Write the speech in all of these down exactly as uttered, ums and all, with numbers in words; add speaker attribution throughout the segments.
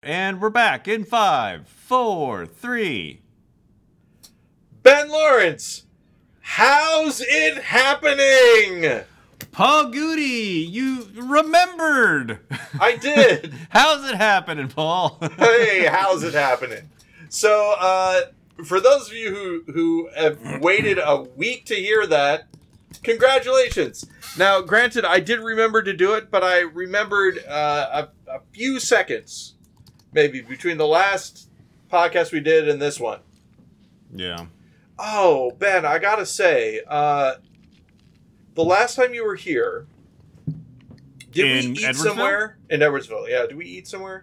Speaker 1: And we're back in five, four, three.
Speaker 2: Ben Lawrence, how's it happening?
Speaker 1: Paul Goody, you remembered.
Speaker 2: I did.
Speaker 1: How's it happening, Paul?
Speaker 2: Hey, how's it happening? So, uh, for those of you who, who have waited a week to hear that, congratulations. Now, granted, I did remember to do it, but I remembered uh, a, a few seconds, maybe, between the last podcast we did and this one.
Speaker 1: Yeah.
Speaker 2: Oh, Ben, I gotta say, uh, the last time you were here, did
Speaker 1: In
Speaker 2: we eat
Speaker 1: Edwardsville?
Speaker 2: somewhere? In Edwardsville, yeah. Did we eat somewhere?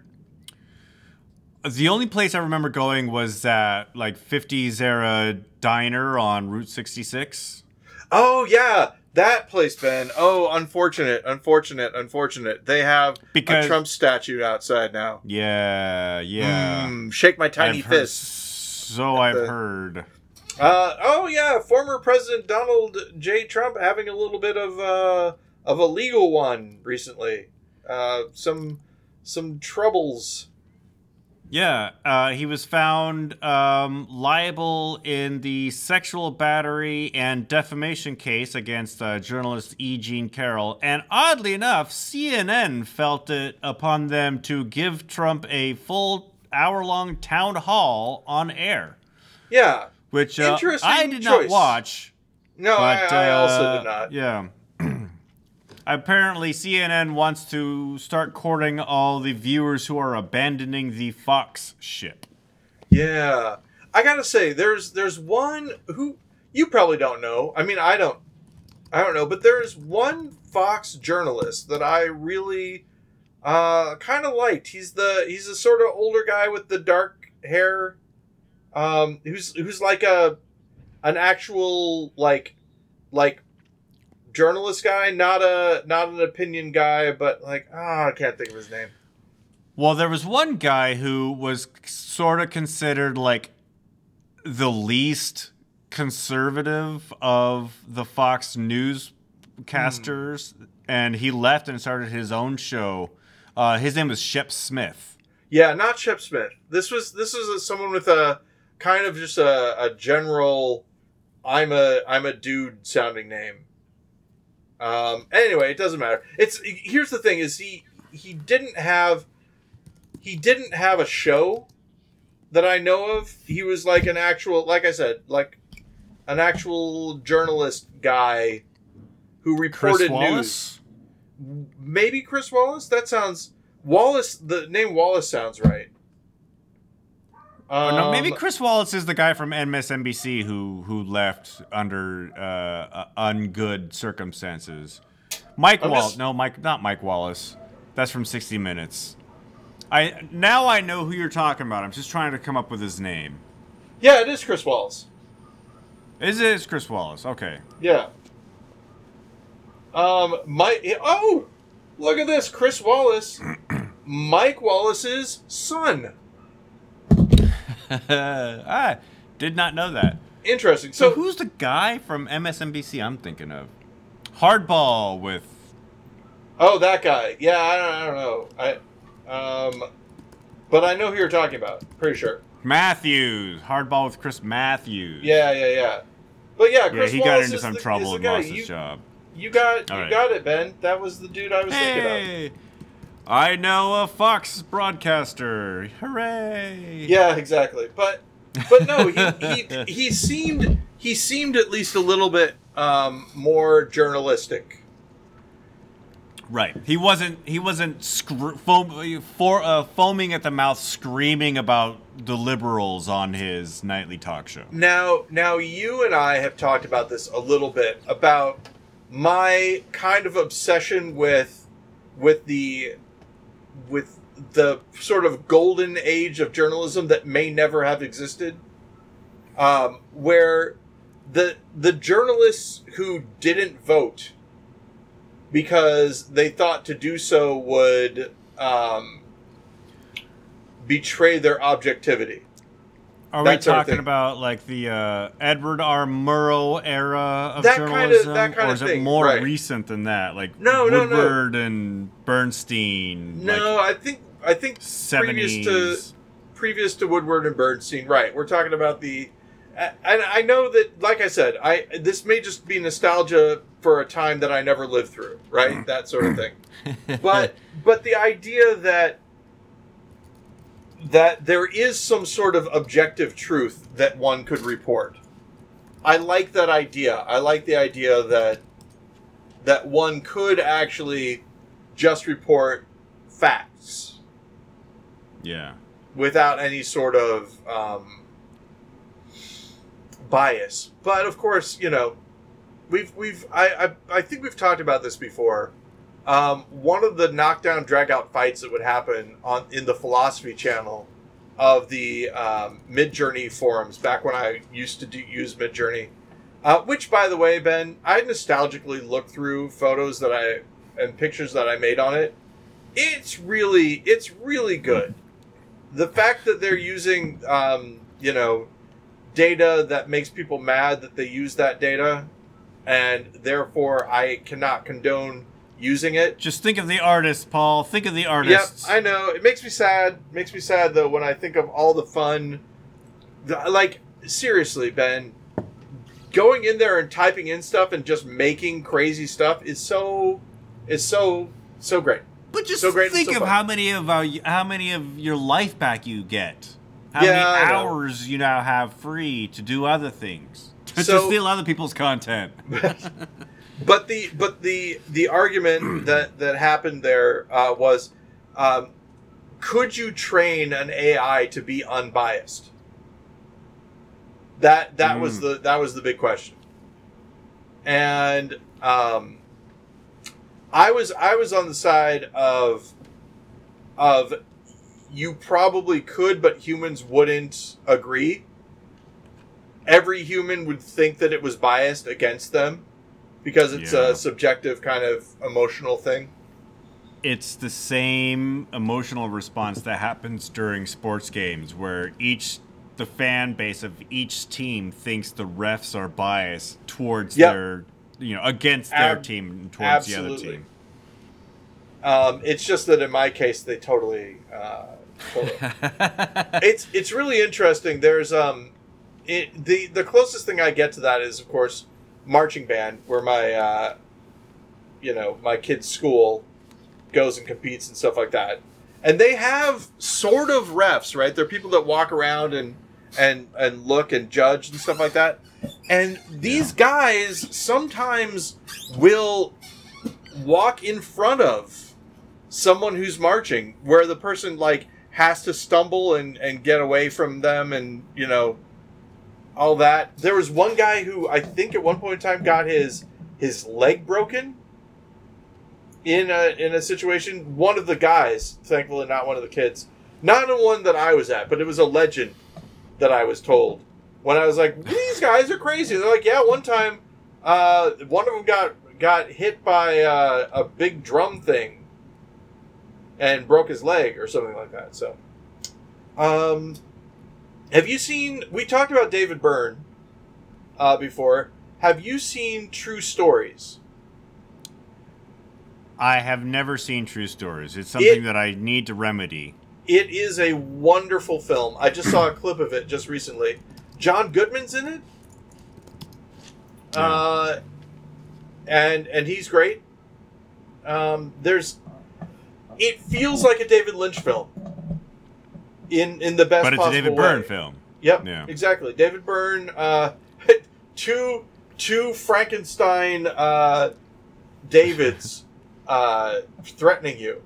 Speaker 1: The only place I remember going was that, like, fifties era diner on Route sixty-six.
Speaker 2: Oh, yeah. That place, Ben. Oh, unfortunate, unfortunate, unfortunate. They have
Speaker 1: Because-
Speaker 2: a Trump statue outside now.
Speaker 1: Yeah, yeah.
Speaker 2: Mm, shake my tiny
Speaker 1: I've heard-
Speaker 2: fist.
Speaker 1: So I've
Speaker 2: the-
Speaker 1: heard.
Speaker 2: Uh, oh, yeah. Former President Donald J. Trump having a little bit of uh, of a legal one recently. Uh, some some troubles.
Speaker 1: Yeah, uh, he was found um, liable in the sexual battery and defamation case against uh, journalist E. Jean Carroll. And oddly enough, C N N felt it upon them to give Trump a full hour-long town hall on air.
Speaker 2: Yeah.
Speaker 1: Which uh,
Speaker 2: Interesting
Speaker 1: I did
Speaker 2: choice.
Speaker 1: not watch.
Speaker 2: No,
Speaker 1: But,
Speaker 2: I, I also
Speaker 1: uh,
Speaker 2: did not.
Speaker 1: Yeah. Apparently, C N N wants to start courting all the viewers who are abandoning the Fox ship.
Speaker 2: Yeah. I gotta say, there's there's one who you probably don't know. I mean, I don't, I don't know, but there's one Fox journalist that I really uh, kind of liked. He's the he's a sort of older guy with the dark hair, um, who's who's like a an actual like like. journalist guy, not a not an opinion guy, but like ah, I can't think of his name.
Speaker 1: Well, there was one guy who was sort of considered like the least conservative of the Fox newscasters, mm. and he left and started his own show. Uh, his name was Shep Smith.
Speaker 2: Yeah, not Shep Smith. This was this was a, someone with a kind of just a, a general I'm a I'm a dude sounding name. Um, anyway, it doesn't matter. It's here's the thing: is he he didn't have he didn't have a show that I know of. He was like an actual, like I said, like an actual journalist guy who reported
Speaker 1: Chris Wallace?
Speaker 2: news. Maybe Chris Wallace. That sounds Wallace. The name Wallace sounds right.
Speaker 1: Um, no, maybe
Speaker 2: Um,
Speaker 1: Chris Wallace is the guy from M S N B C who who left under uh, uh, ungood circumstances. Mike
Speaker 2: I'm
Speaker 1: Wallace,
Speaker 2: just-
Speaker 1: no, Mike, not Mike Wallace. That's from sixty minutes. I now I know who you're talking about. I'm just trying to come up with his name.
Speaker 2: Yeah, it is Chris Wallace.
Speaker 1: Is it? It's Chris Wallace? Okay.
Speaker 2: Yeah. Um, Mike. Oh, look at this, Chris Wallace, Mike Wallace's son.
Speaker 1: I did not know that.
Speaker 2: Interesting.
Speaker 1: So,
Speaker 2: So,
Speaker 1: who's the guy from M S N B C I'm thinking of? Hardball with.
Speaker 2: oh, that guy. Yeah, I don't, I don't know. I, um, but I know who you're talking about. Pretty sure.
Speaker 1: Matthews. Hardball with Chris Matthews.
Speaker 2: Yeah, yeah, yeah. But yeah,
Speaker 1: Yeah,
Speaker 2: Chris
Speaker 1: he got
Speaker 2: Wallace
Speaker 1: into
Speaker 2: is
Speaker 1: some
Speaker 2: the,
Speaker 1: trouble
Speaker 2: is the
Speaker 1: and
Speaker 2: guy.
Speaker 1: lost
Speaker 2: You,
Speaker 1: his job.
Speaker 2: you got,
Speaker 1: All
Speaker 2: you
Speaker 1: right.
Speaker 2: got it, Ben. That was the dude I was thinking of.
Speaker 1: Hey, I know a Fox broadcaster. Hooray!
Speaker 2: Yeah, exactly. But, but no, he, he he seemed he seemed at least a little bit um, more journalistic.
Speaker 1: Right. He wasn't. He wasn't scr- foam, for, uh, foaming at the mouth, screaming about the liberals on his nightly talk show.
Speaker 2: Now, now you and I have talked about this a little bit about my kind of obsession with with the with the sort of golden age of journalism that may never have existed, um, where the the journalists who didn't vote because they thought to do so would um, betray their objectivity.
Speaker 1: Are we
Speaker 2: That sort of
Speaker 1: talking
Speaker 2: thing.
Speaker 1: about like the uh, Edward R. Murrow era of
Speaker 2: That kind of-
Speaker 1: journalism,
Speaker 2: that kind
Speaker 1: or
Speaker 2: of
Speaker 1: is it
Speaker 2: thing,
Speaker 1: more
Speaker 2: right.
Speaker 1: recent than that? Like
Speaker 2: No, no, no.
Speaker 1: Woodward and Bernstein.
Speaker 2: No,
Speaker 1: like,
Speaker 2: I think I think
Speaker 1: seventies.
Speaker 2: previous to previous to Woodward and Bernstein, right? We're talking about the, and I know that, like I said, I this may just be nostalgia for a time that I never lived through, right? That sort of thing. But but the idea that that there is some sort of objective truth that one could report. I like that idea. I like the idea that that one could actually just report facts.
Speaker 1: Yeah.
Speaker 2: Without any sort of um, bias. But of course, you know, we've we've I, I I think we've talked about this before. Um, one of the knockdown drag-out fights that would happen on in the Philosophy channel of the um, Midjourney forums back when I used to do, use Midjourney, uh, which, by the way, Ben, I nostalgically looked through photos that I and pictures that I made on it. It's really it's really good. The fact that they're using, um, you know, data that makes people mad that they use that data, and therefore I cannot condone using it.
Speaker 1: Just think of the artist, Paul. Think of the artists.
Speaker 2: Yep, I know. It makes me sad. It makes me sad, though, when I think of all the fun. The, like, seriously, Ben, going in there and typing in stuff and just making crazy stuff is so, is so, so great.
Speaker 1: But just
Speaker 2: so great
Speaker 1: think
Speaker 2: so
Speaker 1: of
Speaker 2: fun.
Speaker 1: how many of our, how many of your life back you get. How
Speaker 2: Yeah,
Speaker 1: many
Speaker 2: I know.
Speaker 1: hours you now have free to do other things. To
Speaker 2: So-
Speaker 1: steal other people's content.
Speaker 2: But the but the the argument that that happened there uh, was, um, could you train an A I to be unbiased? That that
Speaker 1: Mm.
Speaker 2: was the that was the big question. And um, I was I was on the side of of you probably could, but humans wouldn't agree. Every human would think that it was biased against them because it's
Speaker 1: Yeah.
Speaker 2: a subjective kind of emotional thing.
Speaker 1: It's the same emotional response that happens during sports games where each the fan base of each team thinks the refs are biased towards
Speaker 2: Yep.
Speaker 1: their, you know, against their
Speaker 2: Ab-
Speaker 1: team and towards the other
Speaker 2: absolutely.
Speaker 1: team.
Speaker 2: Um, it's just that in my case, they totally. Uh, totally. it's it's really interesting. There's um, it, the the closest thing I get to that is, of course, marching band, where my uh, you know my kid's school goes and competes and stuff like that, and they have sort of refs, right? They're people that walk around and and and look and judge and stuff like that. And these guys sometimes will walk in front of someone who's marching, where the person like has to stumble and, and get away from them, and you know all that. There was one guy who I think at one point in time got his his leg broken in a in a situation. One of the guys, thankfully not one of the kids, not the one that I was at, but it was a legend that I was told when I was like, these guys are crazy. They're like, yeah, one time uh, one of them got got hit by uh, a big drum thing and broke his leg or something like that. So, um, have you seen? We talked about David Byrne uh, before. Have you seen True Stories?
Speaker 1: I have never seen True Stories. It's something
Speaker 2: It-
Speaker 1: that I need to remedy.
Speaker 2: It is a wonderful film. I just saw a clip of it just recently. John Goodman's in it,
Speaker 1: Yeah.
Speaker 2: uh, and and he's great. Um, there's, it feels like a David Lynch film. In in the best
Speaker 1: But it's a
Speaker 2: possible
Speaker 1: David
Speaker 2: way.
Speaker 1: Byrne film.
Speaker 2: Yep,
Speaker 1: Yeah.
Speaker 2: exactly. David Byrne, uh, two two Frankenstein uh, Davids uh, threatening you.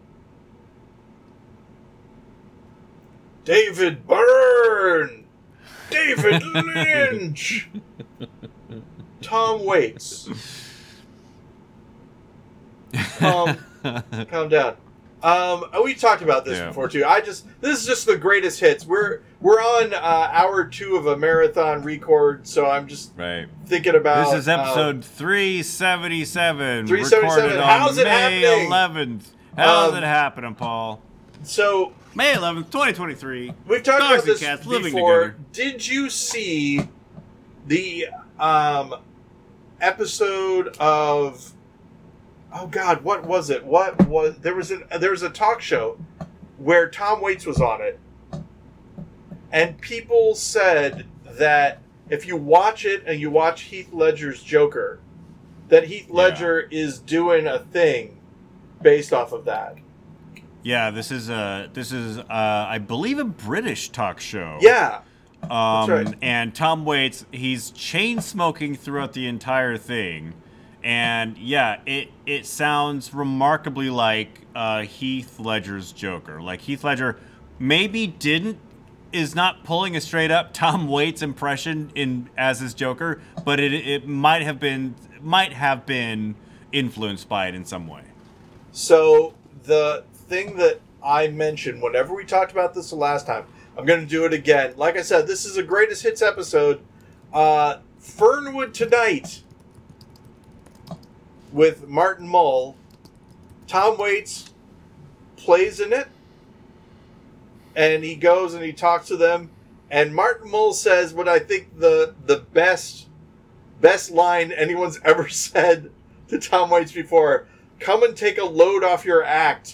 Speaker 2: David Byrne, David Lynch, Tom Waits. Calm, calm down. Um, we talked about this
Speaker 1: Yeah.
Speaker 2: before too. I just this is just the greatest hits. We're we're on uh, hour two of a marathon record, so I'm just
Speaker 1: Right.
Speaker 2: thinking about.
Speaker 1: This is
Speaker 2: um,
Speaker 1: episode three seventy-seven.
Speaker 2: three seventy-seven.
Speaker 1: Recorded
Speaker 2: How's
Speaker 1: on
Speaker 2: it
Speaker 1: May
Speaker 2: happening?
Speaker 1: eleventh. How's
Speaker 2: Um,
Speaker 1: it happening, Paul?
Speaker 2: so
Speaker 1: May eleventh, twenty twenty-three.
Speaker 2: we've talked
Speaker 1: Dogs
Speaker 2: about
Speaker 1: and
Speaker 2: this
Speaker 1: cats living
Speaker 2: before.
Speaker 1: together.
Speaker 2: Did you see the um, episode of? Oh God, what was it? What was there was a there was a talk show where Tom Waits was on it, and people said that if you watch it and you watch Heath Ledger's Joker, that Heath Ledger yeah. is doing a thing based off of that.
Speaker 1: Yeah, this is a this is uh, I believe a British talk show.
Speaker 2: Yeah,
Speaker 1: um,
Speaker 2: that's right.
Speaker 1: And Tom Waits, he's chain smoking throughout the entire thing, and yeah, it it sounds remarkably like uh, Heath Ledger's Joker. Like Heath Ledger maybe didn't is not pulling a straight up Tom Waits impression in as his Joker, but it it might have been might have been influenced by it in some way.
Speaker 2: So the thing that I mentioned whenever we talked about this the last time, I'm going to do it again. Like I said, this is a greatest hits episode. Uh, Fernwood Tonight with Martin Mull. Tom Waits plays in it, and he goes and he talks to them. And Martin Mull says what I think the the best best line anyone's ever said to Tom Waits before: "Come and take a load off your act."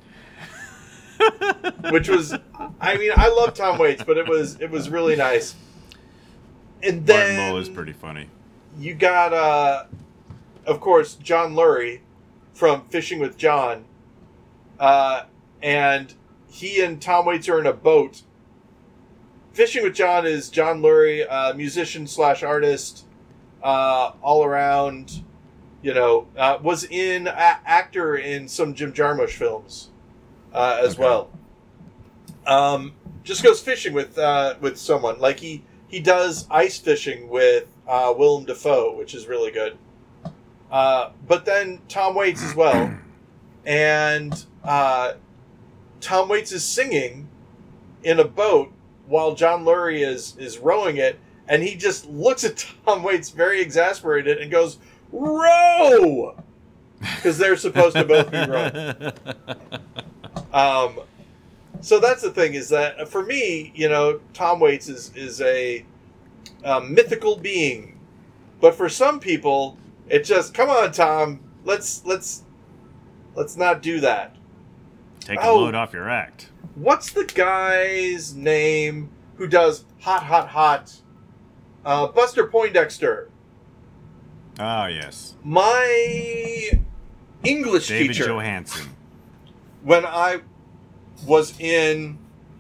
Speaker 2: Which was, I mean, I love Tom Waits, but it was it was really nice. And then
Speaker 1: Martin Mull is pretty funny.
Speaker 2: You got, uh, of course, John Lurie from Fishing with John, uh, and he and Tom Waits are in a boat. Fishing with John is John Lurie, uh, musician slash artist, uh, all around. You know, uh, was in a- actor in some Jim Jarmusch films. Uh, as okay. well, um, just goes fishing with uh, with someone. Like he he does ice fishing with uh, Willem Dafoe, which is really good. Uh, but then Tom Waits as well, and uh, Tom Waits is singing in a boat while John Lurie is is rowing it, and he just looks at Tom Waits very exasperated and goes, "Row!" Because they're supposed to both be rowing. Um, so that's the thing, is that for me, you know, Tom Waits is, is a, a mythical being, but for some people, it's just, come on, Tom, let's, let's, let's not do that.
Speaker 1: Take a oh, load off your act.
Speaker 2: What's the guy's name who does Hot, Hot, Hot? Uh, Buster Poindexter.
Speaker 1: Ah, yes.
Speaker 2: My English
Speaker 1: David
Speaker 2: teacher.
Speaker 1: David Johansen.
Speaker 2: When I was in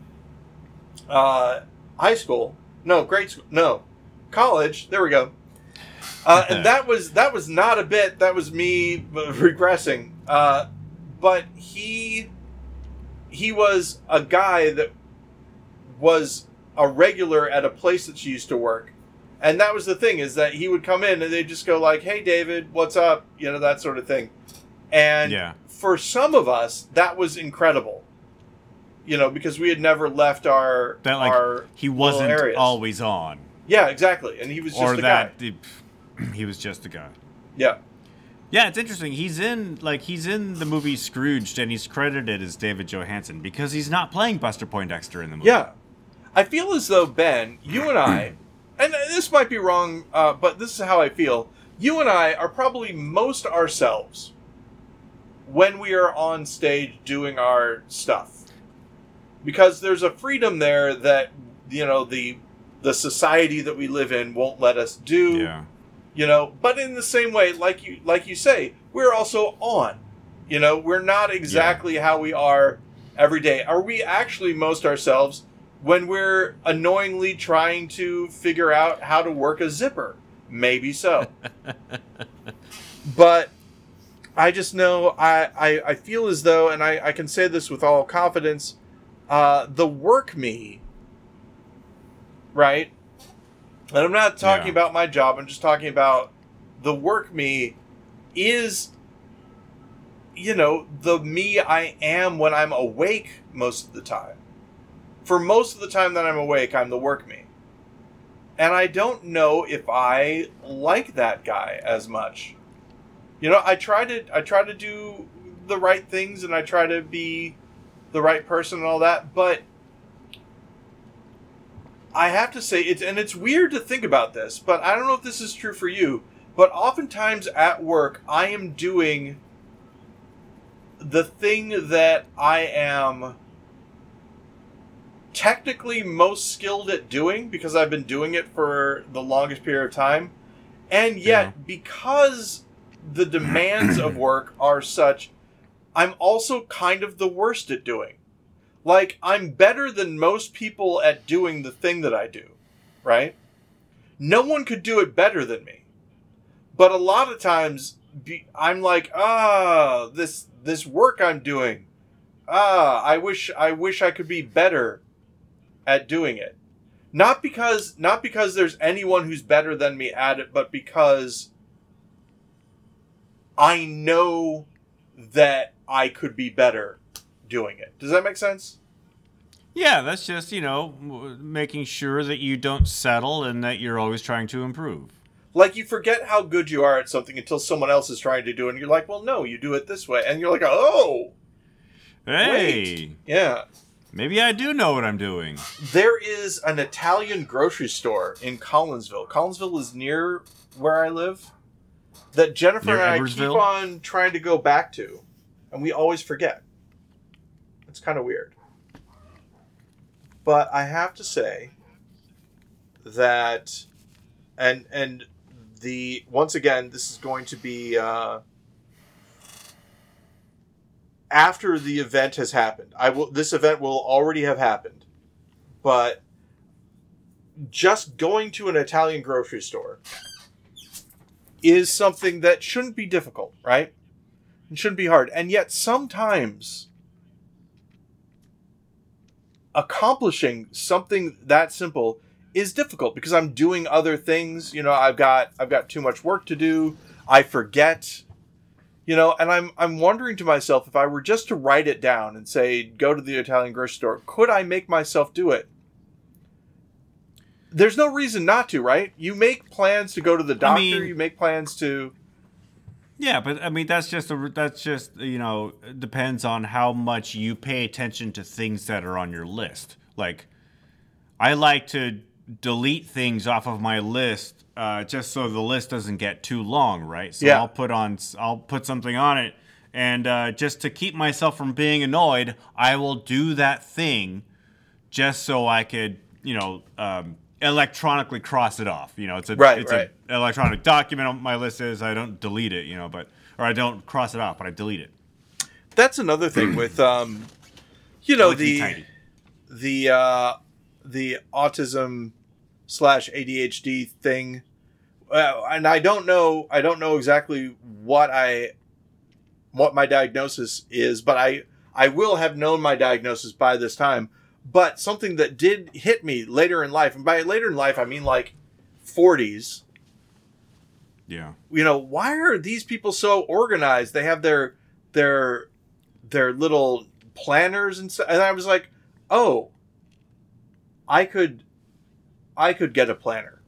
Speaker 2: uh, high school, no, grade school, no, college, there we go. Uh, and that was that was not a bit, that was me regressing. Uh, but he he was a guy that was a regular at a place that she used to work. And that was the thing, is that he would come in and they'd just go like, "Hey, David, what's up?" You know, that sort of thing. And yeah. For some of us, that was incredible, you know, because we had never left our
Speaker 1: that, like,
Speaker 2: our
Speaker 1: he wasn't
Speaker 2: areas.
Speaker 1: Always on.
Speaker 2: Yeah, exactly, and he was just
Speaker 1: or
Speaker 2: the
Speaker 1: that
Speaker 2: guy.
Speaker 1: The, he was just the guy.
Speaker 2: Yeah,
Speaker 1: yeah, it's interesting. He's in like he's in the movie Scrooged, and he's credited as David Johansen because he's not playing Buster Poindexter in the movie.
Speaker 2: Yeah, I feel as though, Ben, you and I, and this might be wrong, uh, but this is how I feel. You and I are probably most ourselves when we are on stage doing our stuff, because there's a freedom there that, you know, the the society that we live in won't let us do.
Speaker 1: Yeah.
Speaker 2: You know, but in the same way, like you like you say, we're also on. You know, we're not exactly yeah. how we are every day. Are we actually most ourselves when we're annoyingly trying to figure out how to work a zipper? Maybe so. But I just know, I, I, I feel as though, and I, I can say this with all confidence, uh, the work me, right? And I'm not talking yeah. about my job, I'm just talking about the work me is, you know, the me I am when I'm awake most of the time. For most of the time that I'm awake, I'm the work me. And I don't know if I like that guy as much. You know, I try to I try to do the right things, and I try to be the right person and all that, but I have to say, it's and it's weird to think about this, but I don't know if this is true for you, but oftentimes at work, I am doing the thing that I am technically most skilled at doing because I've been doing it for the longest period of time. And yet,
Speaker 1: Yeah.
Speaker 2: because the demands of work are such, I'm also kind of the worst at doing. Like, I'm better than most people at doing the thing that I do, right? No one could do it better than me. But a lot of times, be, I'm like, ah, this this work I'm doing, ah, I wish I wish I could be better at doing it. Not because not because there's anyone who's better than me at it, but because I know that I could be better doing it. Does that make sense?
Speaker 1: Yeah, that's just, you know, m- making sure that you don't settle and that you're always trying to improve.
Speaker 2: Like, you forget how good you are at something until someone else is trying to do it, and you're like, well, no, you do it this way. And you're like, oh,
Speaker 1: Hey,
Speaker 2: wait. Yeah.
Speaker 1: maybe I do know what I'm doing.
Speaker 2: There is an Italian grocery store in Collinsville. Collinsville is near where I live. That Jennifer
Speaker 1: Near
Speaker 2: and I keep
Speaker 1: Edwardsville?
Speaker 2: on trying to go back to. And we always forget. It's kind of weird. But I have to say that, and and the once again, this is going to be uh, after the event has happened. I will. This event will already have happened, but just going to an Italian grocery store is something that shouldn't be difficult, right? It shouldn't be hard, and yet sometimes accomplishing something that simple is difficult because I'm doing other things. You know, I've got I've got too much work to do. I forget, you know, and I'm I'm wondering to myself, if I were just to write it down and say, go to the Italian grocery store, could I make myself do it? There's no reason not to, right? You make plans to go to the doctor.
Speaker 1: mean-
Speaker 2: you make plans to.
Speaker 1: Yeah, but I mean that's just a that's just you know depends on how much you pay attention to things that are on your list. Like, I like to delete things off of my list uh, just so the list doesn't get too long, right? So
Speaker 2: Yeah.
Speaker 1: I'll put on I'll put something on it, and uh, just to keep myself from being annoyed, I will do that thing just so I could you know. Um, electronically cross it off. You know, it's a
Speaker 2: Right,
Speaker 1: it's
Speaker 2: right.
Speaker 1: an electronic document on my list is. I don't delete it, you know, but or I don't cross it off, but I delete it.
Speaker 2: That's another thing with, um, you know,
Speaker 1: I like to be
Speaker 2: the
Speaker 1: tidy.
Speaker 2: the uh, the autism slash A D H D thing, uh, and I don't know. I don't know exactly what I what my diagnosis is, but I I will have known my diagnosis by this time. But something that did hit me later in life, and by later in life I mean like forties.
Speaker 1: Yeah.
Speaker 2: You know, why are these people so organized? They have their their their little planners and stuff. And I was like, oh, I could I could get a planner.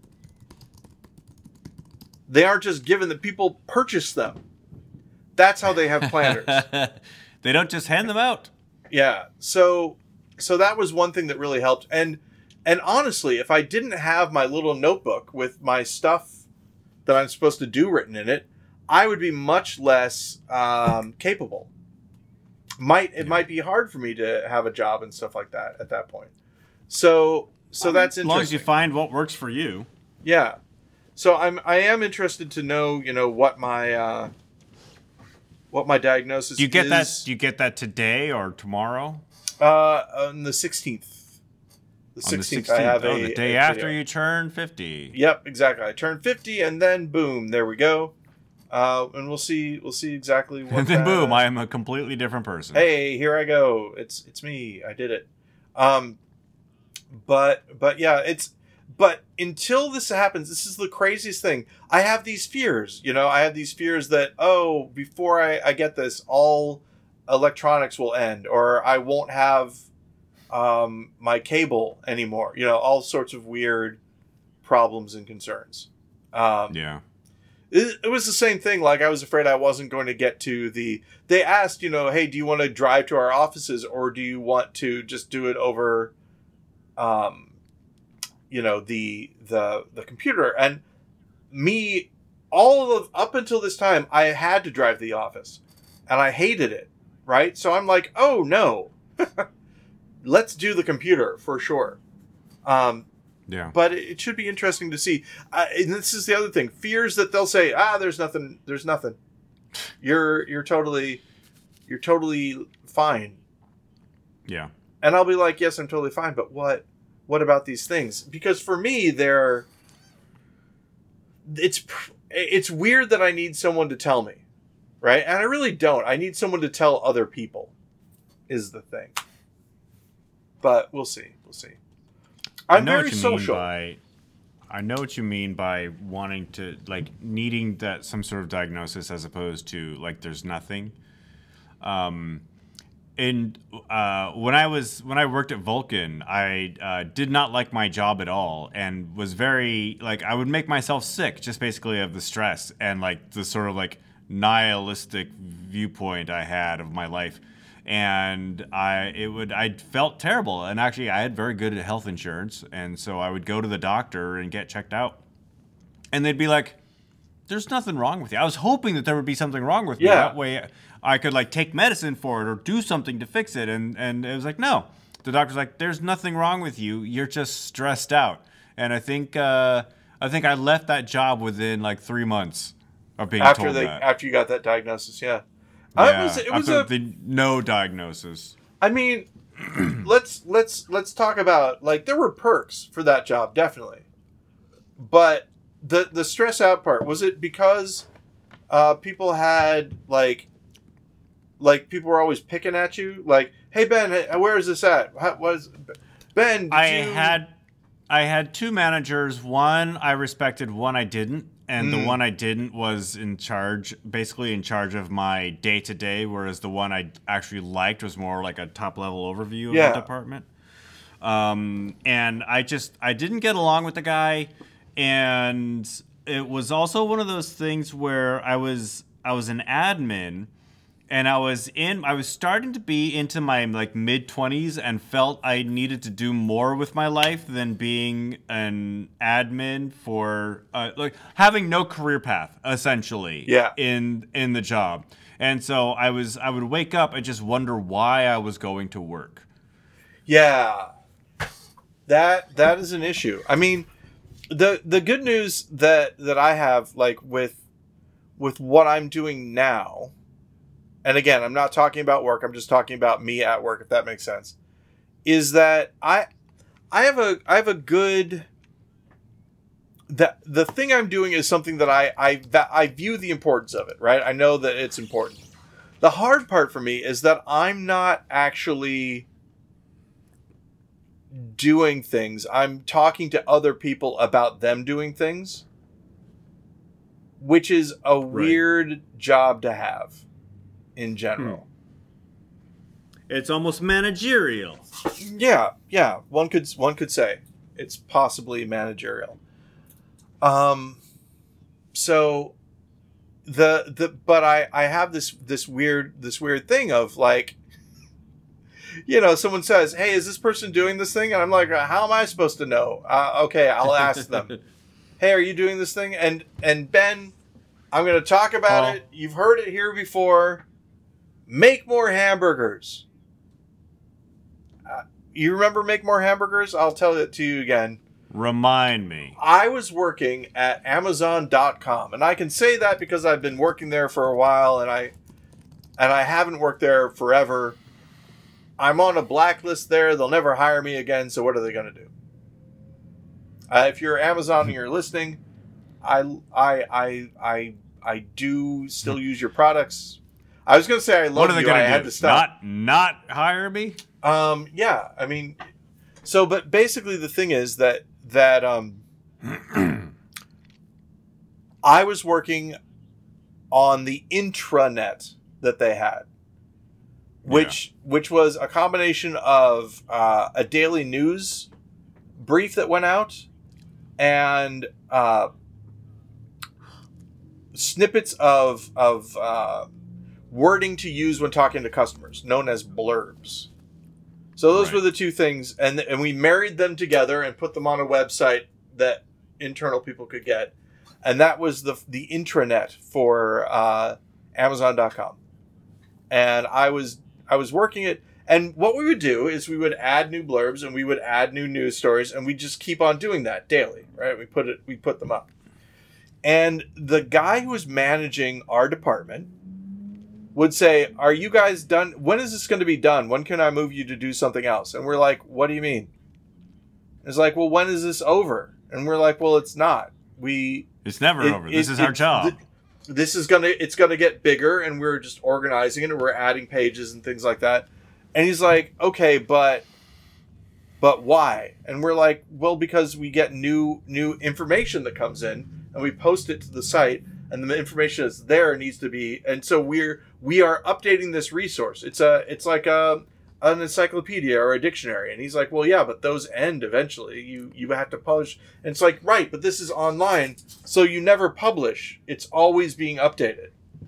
Speaker 2: They aren't just given that, people purchase them. That's how they have planners.
Speaker 1: They don't just hand them out.
Speaker 2: Yeah. So so that was one thing that really helped. And and honestly, if I didn't have my little notebook with my stuff that I'm supposed to do written in it, I would be much less um, capable. Might it might be hard for me to have a job and stuff like that at that point. So so
Speaker 1: I mean,
Speaker 2: that's
Speaker 1: as
Speaker 2: interesting.
Speaker 1: long as you find what works for you.
Speaker 2: Yeah. So I'm I am interested to know, you know, what my uh, what my diagnosis
Speaker 1: Do you get
Speaker 2: is.
Speaker 1: that? Do you get that today or tomorrow?
Speaker 2: Uh, on the sixteenth. The
Speaker 1: On the
Speaker 2: sixteenth,
Speaker 1: sixteenth.
Speaker 2: I have
Speaker 1: oh,
Speaker 2: a
Speaker 1: the day
Speaker 2: a
Speaker 1: after
Speaker 2: video.
Speaker 1: you turn fifty.
Speaker 2: Yep, exactly. I turn fifty, and then boom, there we go. Uh, and we'll see. We'll see exactly what.
Speaker 1: And then
Speaker 2: that,
Speaker 1: boom,
Speaker 2: uh,
Speaker 1: I am a completely different person.
Speaker 2: Hey, here I go. It's it's me. I did it. Um, but but yeah, it's but until this happens, this is the craziest thing. I have these fears. You know, I have these fears that oh, before I, I get this, all electronics will end, or I won't have um, my cable anymore. You know, all sorts of weird problems and concerns. Um,
Speaker 1: Yeah.
Speaker 2: it, it was the same thing. Like, I was afraid I wasn't going to get to the. They asked, you know, hey, do you want to drive to our offices, or do you want to just do it over, um, you know, the the the computer? And me, all of up until this time, I had to drive to the office, and I hated it. Right, so I'm like, oh no. let's do the computer for sure. Um,
Speaker 1: Yeah.
Speaker 2: but it, it should be interesting to see. Uh, and this is the other thing: fears that they'll say, "Ah, there's nothing. There's nothing. You're you're totally, you're totally fine."
Speaker 1: Yeah.
Speaker 2: And I'll be like, "Yes, I'm totally fine." But what? What about these things? Because for me, they're. It's it's weird that I need someone to tell me, right? And I really don't. I need someone to tell other people. Is the thing. But we'll see. We'll see. I'm
Speaker 1: I know
Speaker 2: very
Speaker 1: what you
Speaker 2: social.
Speaker 1: mean by. I know what you mean by wanting to like needing that some sort of diagnosis as opposed to like there's nothing. Um, and uh, when I was when I worked at Vulcan, I uh, did not like my job at all, and was very like I would make myself sick just basically of the stress and like the sort of like nihilistic viewpoint I had of my life. And I it would I felt terrible, and actually I had very good health insurance, and so I would go to the doctor and get checked out, and they'd be like, "There's nothing wrong with you." I was hoping that there would be something wrong with me.
Speaker 2: Yeah.
Speaker 1: That way I could like take medicine for it or do something to fix it, and and it was like, no. The doctor's like, "There's nothing wrong with you. You're just stressed out." And I think uh, I think I left that job within like three months of being
Speaker 2: After
Speaker 1: told
Speaker 2: they
Speaker 1: that.
Speaker 2: after you got that diagnosis, yeah.
Speaker 1: Yeah,
Speaker 2: Uh, it was, it was
Speaker 1: after
Speaker 2: a,
Speaker 1: the no diagnosis.
Speaker 2: I mean, let's let's let's talk about like there were perks for that job, definitely. But the the stress out part, was it because uh, people had like like people were always picking at you, like, "Hey Ben, hey, where is this at? How, was Ben?" Did
Speaker 1: I
Speaker 2: you...
Speaker 1: had I had two managers. One I respected, one I didn't. And
Speaker 2: Mm.
Speaker 1: the one I didn't was in charge, basically in charge of my day to day, whereas the one I actually liked was more like a top level overview of
Speaker 2: Yeah.
Speaker 1: the department. Um, and I just I didn't get along with the guy, and it was also one of those things where I was I was an admin. And I was in, I was starting to be into my like mid twenties and felt I needed to do more with my life than being an admin for uh, like having no career path essentially.
Speaker 2: Yeah.
Speaker 1: In in the job, and so I was I would wake up and just wonder why I was going to work.
Speaker 2: Yeah, that that is an issue. I mean, the the good news that that I have, like with with what I'm doing now, and again, I'm not talking about work. I'm just talking about me at work, if that makes sense. Is that I I have a I have a good the the thing I'm doing is something that I I that I view the importance of it, right? I know that it's important. The hard part for me is that I'm not actually doing things. I'm talking to other people about them doing things, which is a weird job to have in general.
Speaker 1: It's almost managerial.
Speaker 2: Yeah, yeah, one could one could say it's possibly managerial. Um so the the but I I have this this weird this weird thing of like, you know, someone says, "Hey, is this person doing this thing?" And I'm like, "How am I supposed to know?" Uh, okay, I'll ask them. "Hey, are you doing this thing?" And and Ben, I'm going to talk about
Speaker 1: Paul.
Speaker 2: it. You've heard it here before. Make more hamburgers. Uh, you remember Make More Hamburgers? I'll tell it to you again.
Speaker 1: Remind me.
Speaker 2: I was working at Amazon dot com, and I can say that because I've been working there for a while, and I and I haven't worked there forever. I'm on a blacklist there. They'll never hire me again, so what are they going to do? Uh, if you're Amazon and you're listening, I, I, I, I, I do still use your products. I was going to say I love
Speaker 1: What are they
Speaker 2: you.
Speaker 1: going
Speaker 2: I
Speaker 1: to
Speaker 2: had
Speaker 1: do?
Speaker 2: to stop.
Speaker 1: Not not hire me?
Speaker 2: Um, yeah, I mean, so, but basically the thing is that, that, um, I was working on the intranet that they had, which, yeah. which was a combination of, uh, a daily news brief that went out and, uh, snippets of, of, uh, wording to use when talking to customers, known as blurbs. So those
Speaker 1: Right.
Speaker 2: were the two things, and and we married them together and put them on a website that internal people could get, and that was the the intranet for uh, Amazon dot com. And I was I was working it, And what we would do is we would add new blurbs and we would add new news stories, and we just keep on doing that daily, right? We put it, we put them up. And the guy who was managing our department would say, "Are you guys done? When is this going to be done? When can I move you to do something else?" And we're like, "What do you mean?" It's like, "Well, when is this over?" And we're like, "Well, it's not. We
Speaker 1: It's never
Speaker 2: it,
Speaker 1: over. This
Speaker 2: it,
Speaker 1: is our
Speaker 2: it,
Speaker 1: job.
Speaker 2: Th- this is gonna it's gonna get bigger, and we're just organizing it, and we're adding pages and things like that." And he's like, "Okay, but but why?" And we're like, "Well, because we get new new information that comes in, and we post it to the site, and the information that's there needs to be, and so we're we are updating this resource. It's a it's like a an encyclopedia or a dictionary." And he's like, "Well, yeah, but those end eventually. You you have to publish." And it's like, "Right, but this is online, so you never publish. It's always being updated."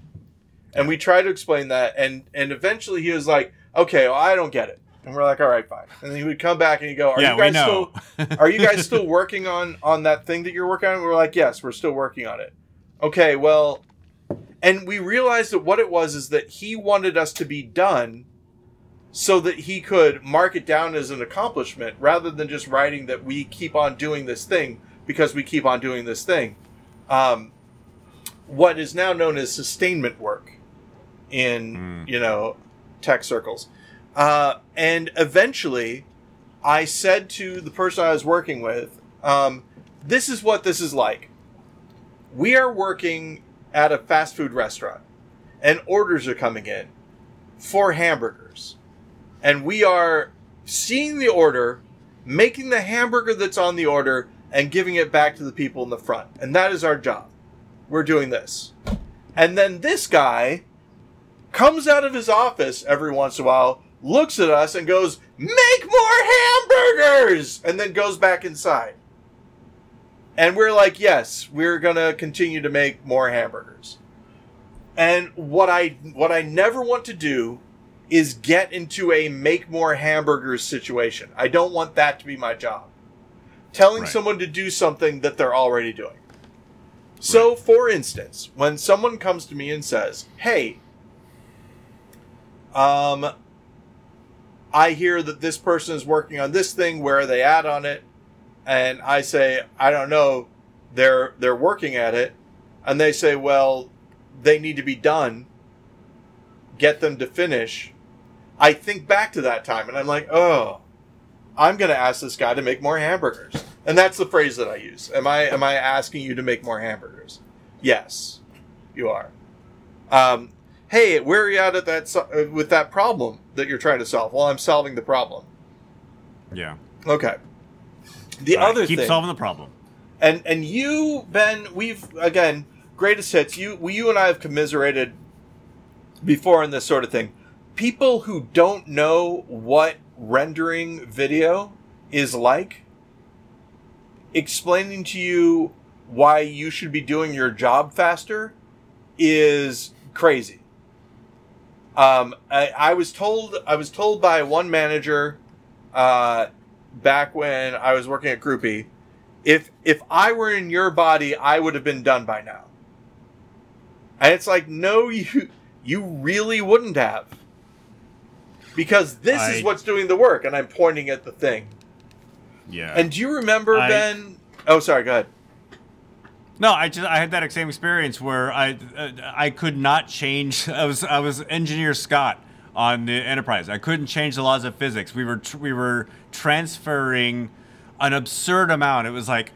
Speaker 2: And we try to explain that, and and eventually he was like, "Okay, well, I don't get it." And we're like, "All right, fine." And then he would come back and he'd go, "Are
Speaker 1: Yeah,
Speaker 2: you guys
Speaker 1: we know.
Speaker 2: still are you guys still working on on that thing that you're working on?" And we're like, "Yes, we're still working on it." Okay, well, and we realized that what it was is that he wanted us to be done so that he could mark it down as an accomplishment, rather than just writing that we keep on doing this thing because we keep on doing this thing. Um, what is now known as sustainment work in, mm. you know, tech circles. Uh, and eventually I said to the person I was working with, um, this is what this is like. We are working at a fast food restaurant, and orders are coming in for hamburgers. And we are seeing the order, making the hamburger that's on the order, and giving it back to the people in the front. And that is our job. We're doing this. And then this guy comes out of his office every once in a while, looks at us and goes, "Make more hamburgers!" And then goes back inside. And we're like, "Yes, we're going to continue to make more hamburgers." And what I what I never want to do is get into a make more hamburgers situation. I don't want that to be my job. Telling right. someone to do something that they're already doing. So, right. for instance, when someone comes to me and says, "Hey, um, I hear that this person is working on this thing, where are they at on it?" And I say, "I don't know, they're they're working at it." And they say, "Well, they need to be done. Get them to finish." I think back to that time, and I'm like, "Oh, I'm going to ask this guy to make more hamburgers." And that's the phrase that I use. Am I am I asking you to make more hamburgers? Yes, you are. Um, hey, where are you at at that so- with that problem that you're trying to solve? Well, I'm solving the problem.
Speaker 1: Yeah.
Speaker 2: Okay. The
Speaker 1: All
Speaker 2: other
Speaker 1: right, keep
Speaker 2: thing,
Speaker 1: solving the problem.
Speaker 2: And and you, Ben, we've again greatest hits. You we, you and I have commiserated before in this sort of thing. People who don't know what rendering video is like, explaining to you why you should be doing your job faster is crazy. Um, I, I was told I was told by one manager uh, back when I was working at Groupie, if if I were in your body, I would have been done by now. And it's like, no, you you really wouldn't have. Because this I, is what's doing the work, and I'm pointing at the thing.
Speaker 1: Yeah.
Speaker 2: And do you remember,
Speaker 1: I,
Speaker 2: Ben? Oh, sorry, go ahead.
Speaker 1: No, I just I had that same experience where I uh, I could not change. I was I was Engineer Scott on the Enterprise. I couldn't change the laws of physics. We were tr- we were transferring an absurd amount. It was like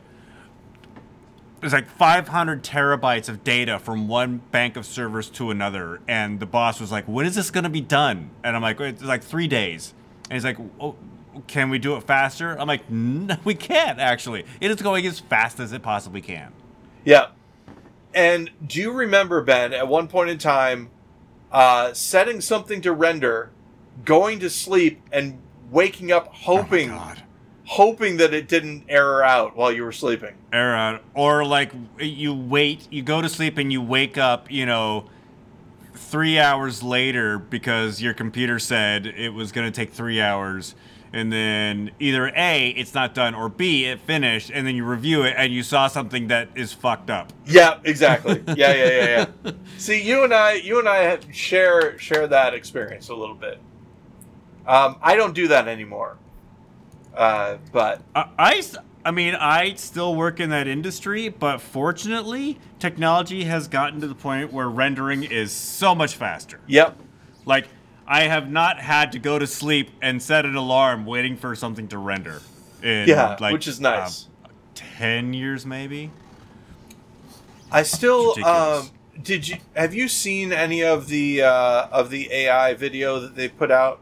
Speaker 1: it was like five hundred terabytes of data from one bank of servers to another, and the boss was like, "When is this going to be done?" And I'm like, "It's like three days." And he's like, "Oh, can we do it faster?" I'm like, "No, we can't. Actually, it is going as fast as it possibly can."
Speaker 2: Yeah. And do you remember, Ben, at one point in time, uh, setting something to render, going to sleep, and waking up hoping,
Speaker 1: oh my God.
Speaker 2: hoping that it didn't error out while you were sleeping?
Speaker 1: Error out. Or like you wait, you go to sleep and you wake up, you know, three hours later because your computer said it was going to take three hours. And then either A, it's not done, or B, it finished, and then you review it, and you saw something that is fucked up.
Speaker 2: Yeah, exactly. Yeah, yeah, yeah, yeah. See, you and I, you and I share share that experience a little bit. Um, I don't do that anymore. Uh, but
Speaker 1: I, I, I mean, I still work in that industry, but fortunately, technology has gotten to the point where rendering is so much faster.
Speaker 2: Yep.
Speaker 1: Like, I have not had to go to sleep and set an alarm waiting for something to render. In,
Speaker 2: yeah,
Speaker 1: like,
Speaker 2: which is nice.
Speaker 1: Uh, Ten years, maybe.
Speaker 2: I still.
Speaker 1: Ridiculous.
Speaker 2: Um, did you have you seen any of the uh, of the A I video that they put out?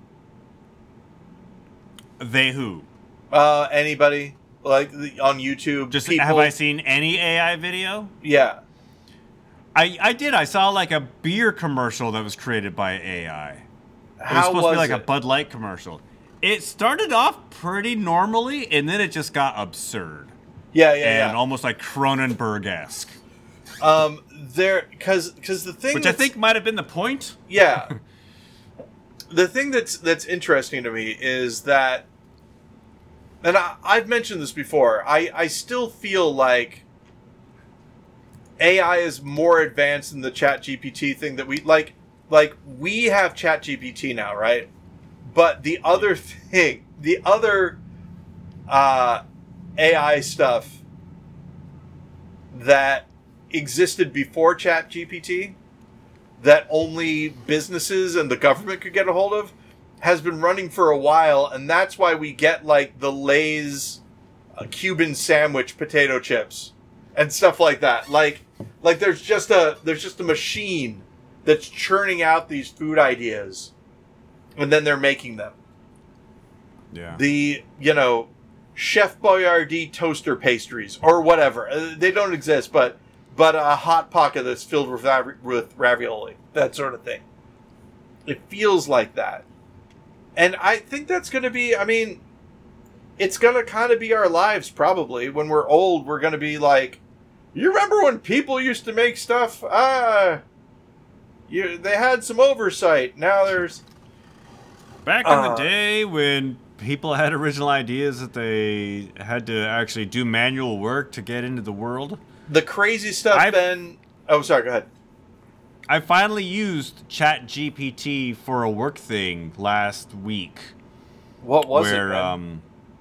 Speaker 1: They who?
Speaker 2: Uh, anybody like the, on YouTube?
Speaker 1: Just
Speaker 2: people?
Speaker 1: have I seen any A I video?
Speaker 2: Yeah.
Speaker 1: I, I did. I saw like a beer commercial that was created by A I. It was
Speaker 2: How
Speaker 1: supposed
Speaker 2: was
Speaker 1: to be like
Speaker 2: it?
Speaker 1: a Bud Light commercial. It started off pretty normally, and then it just got absurd.
Speaker 2: Yeah, yeah,
Speaker 1: and
Speaker 2: yeah.
Speaker 1: almost like Cronenberg-esque.
Speaker 2: Um, there, because because the thing,
Speaker 1: Which I
Speaker 2: that's-
Speaker 1: think might have been the point.
Speaker 2: yeah. The thing that's that's interesting to me is that, and I, I've mentioned this before. I I still feel like A I is more advanced than the Chat G P T thing that we like. Like we have Chat G P T now, right? But the other thing, the other uh, A I stuff that existed before Chat G P T, that only businesses and the government could get a hold of, has been running for a while, and that's why we get like the Lay's uh, Cuban sandwich potato chips and stuff like that. Like, like there's just a there's just a machine that's churning out these food ideas, and then they're making them.
Speaker 1: Yeah.
Speaker 2: The you know, Chef Boyardee toaster pastries or whatever. Uh, They don't exist, but but a hot pocket that's filled with ravi- with ravioli, that sort of thing. It feels like that, and I think that's going to be. I mean, it's going to kind of be our lives probably when we're old. We're going to be like, you remember when people used to make stuff? Ah, you they had some oversight. Now there's
Speaker 1: Back in
Speaker 2: Uh,
Speaker 1: the day when people had original ideas that they had to actually do manual work to get into the world.
Speaker 2: the crazy stuff.
Speaker 1: I've-
Speaker 2: Then oh, sorry. Go ahead.
Speaker 1: I finally used Chat G P T for a work thing last week.
Speaker 2: What was
Speaker 1: where,
Speaker 2: it? Ben?
Speaker 1: um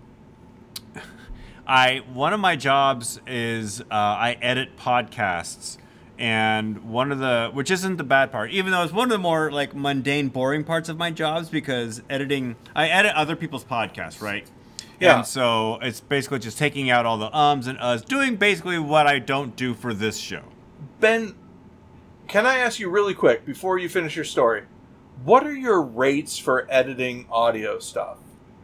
Speaker 1: I one of my jobs is uh, I edit podcasts, and one of the which isn't the bad part, even though it's one of the more like mundane, boring parts of my jobs, because editing I edit other people's podcasts, right?
Speaker 2: Yeah.
Speaker 1: And so it's basically just taking out all the ums and uhs, doing basically what I don't do for this show.
Speaker 2: Ben, can I ask you really quick before you finish your story? What are your rates for editing audio stuff?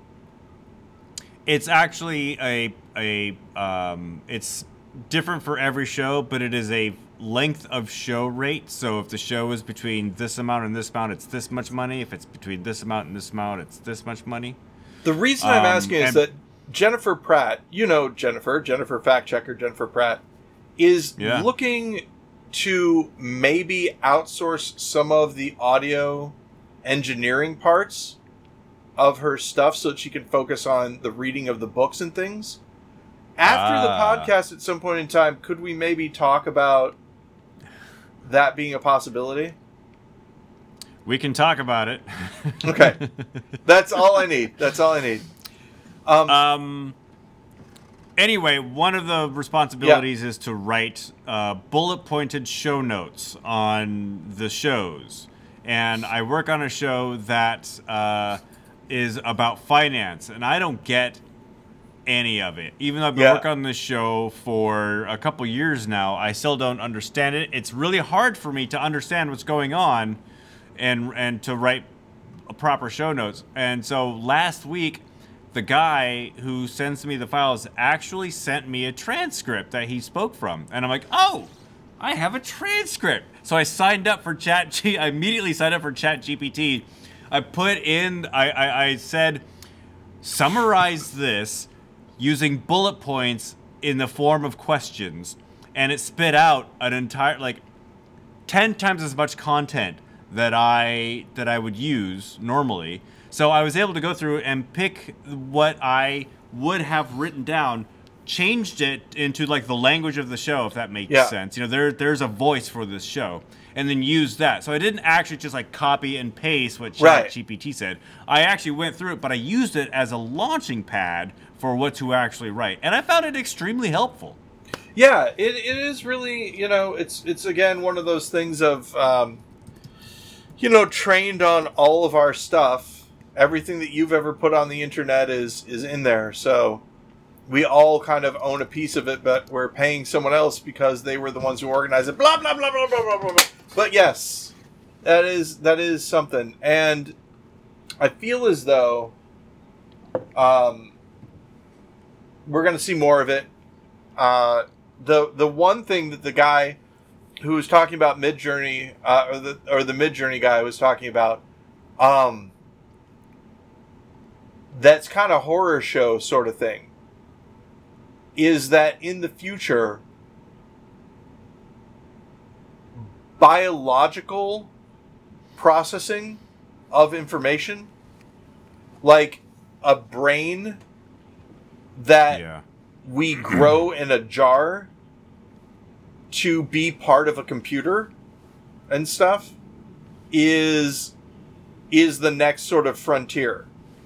Speaker 1: It's actually a a um, it's different for every show, but it is a length of show rate. So if the show is between this amount and this amount, it's this much money. If it's between this amount and this amount, it's this much money.
Speaker 2: The reason I'm
Speaker 1: Um,
Speaker 2: asking is
Speaker 1: and-
Speaker 2: that Jennifer Pratt, you know Jennifer, Jennifer fact checker, Jennifer Pratt, is
Speaker 1: Yeah.
Speaker 2: looking to maybe outsource some of the audio engineering parts of her stuff so that she can focus on the reading of the books and things. After
Speaker 1: Ah.
Speaker 2: the podcast at some point in time, could we maybe talk about that being a possibility?
Speaker 1: We can talk about it.
Speaker 2: Okay. That's all I need. That's all I need. Um,
Speaker 1: Um. Anyway, one of the responsibilities is to write uh, bullet-pointed show notes on the shows, and I work on a show that uh, is about finance, and I don't get any of it. Even though I've been
Speaker 2: Yeah.
Speaker 1: working on this show for a couple years now, I still don't understand it. It's really hard for me to understand what's going on, and and to write proper show notes. And so last week, the guy who sends me the files actually sent me a transcript that he spoke from. And I'm like, oh, I have a transcript. So I signed up for Chat G. I immediately signed up for Chat G P T. I put in, I, I, I said, summarize this using bullet points in the form of questions. And it spit out an entire, like, ten times as much content that I that I would use normally. So I was able to go through and pick what I would have written down changed it into like the language of the show, if that makes
Speaker 2: Yeah.
Speaker 1: sense. You know, there there's a voice for this show, and then used that. So I didn't actually just like copy and paste what
Speaker 2: Right.
Speaker 1: ChatGPT said. I actually went through it, but I used it as a launching pad for what to actually write, and I found it extremely helpful.
Speaker 2: Yeah, it, it is really, you know, it's it's again one of those things of, um, you know, trained on all of our stuff. Everything that you've ever put on the internet is is in there. So we all kind of own a piece of it, but we're paying someone else because they were the ones who organized it. Blah blah blah blah blah blah blah. blah. But yes, that is that is something, and I feel as though um, we're going to see more of it. Uh, the the one thing that the guy who was talking about Midjourney, uh, or the or the Midjourney guy was talking about, um, that's kind of horror show sort of thing, is that in the future, biological processing of information, like a brain that
Speaker 1: Yeah.
Speaker 2: we grow in a jar to be part of a computer and stuff, is is the next sort of frontier.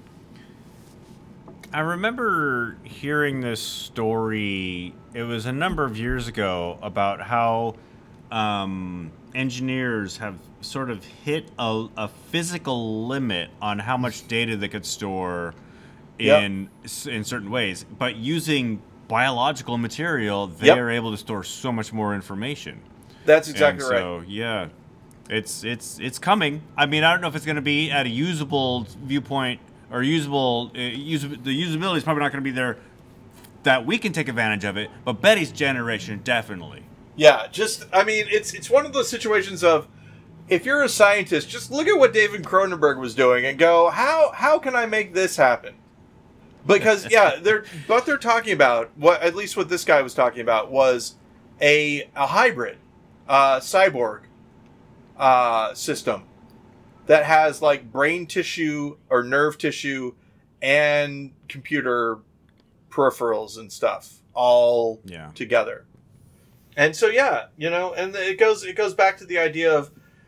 Speaker 1: I remember hearing this story, it was a number of years ago, about how um, engineers have sort of hit a, a physical limit on how much data they could store in
Speaker 2: Yep.
Speaker 1: in certain ways. But using biological material, they
Speaker 2: Yep.
Speaker 1: are able to store so much more information.
Speaker 2: That's exactly
Speaker 1: and
Speaker 2: right.
Speaker 1: so, yeah, it's it's it's coming. I mean, I don't know if it's going to be at a usable viewpoint or usable. Uh, use, the usability is probably not going to be there that we can take advantage of it. But Betty's generation definitely.
Speaker 2: Yeah, just I mean, it's it's one of those situations of, if you're a scientist, just look at what David Cronenberg was doing and go, how how can I make this happen? Because yeah, they're what they're talking about, what at least what this guy was talking about was a a hybrid uh, cyborg uh, system that has like brain tissue or nerve tissue and computer peripherals and stuff all
Speaker 1: Yeah.
Speaker 2: together. And so yeah, you know, and it goes it goes back to the idea of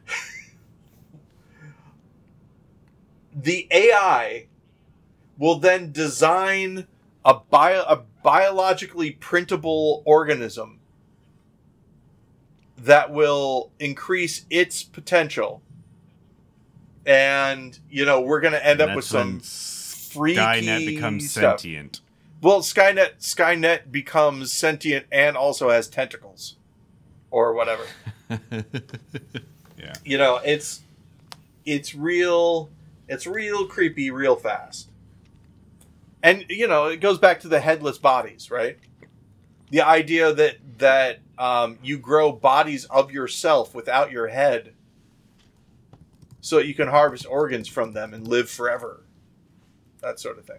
Speaker 2: the A I will then design a bio a biologically printable organism that will increase its potential. And you know, we're going to end
Speaker 1: And
Speaker 2: up with
Speaker 1: that's
Speaker 2: some
Speaker 1: when
Speaker 2: freaky
Speaker 1: Skynet becomes
Speaker 2: stuff.
Speaker 1: sentient.
Speaker 2: Well, Skynet Skynet becomes sentient and also has tentacles or whatever.
Speaker 1: Yeah.
Speaker 2: You know, it's it's real it's real creepy real fast. And you know, it goes back to the headless bodies, right? The idea that that um, you grow bodies of yourself without your head so that you can harvest organs from them and live forever. That sort of thing.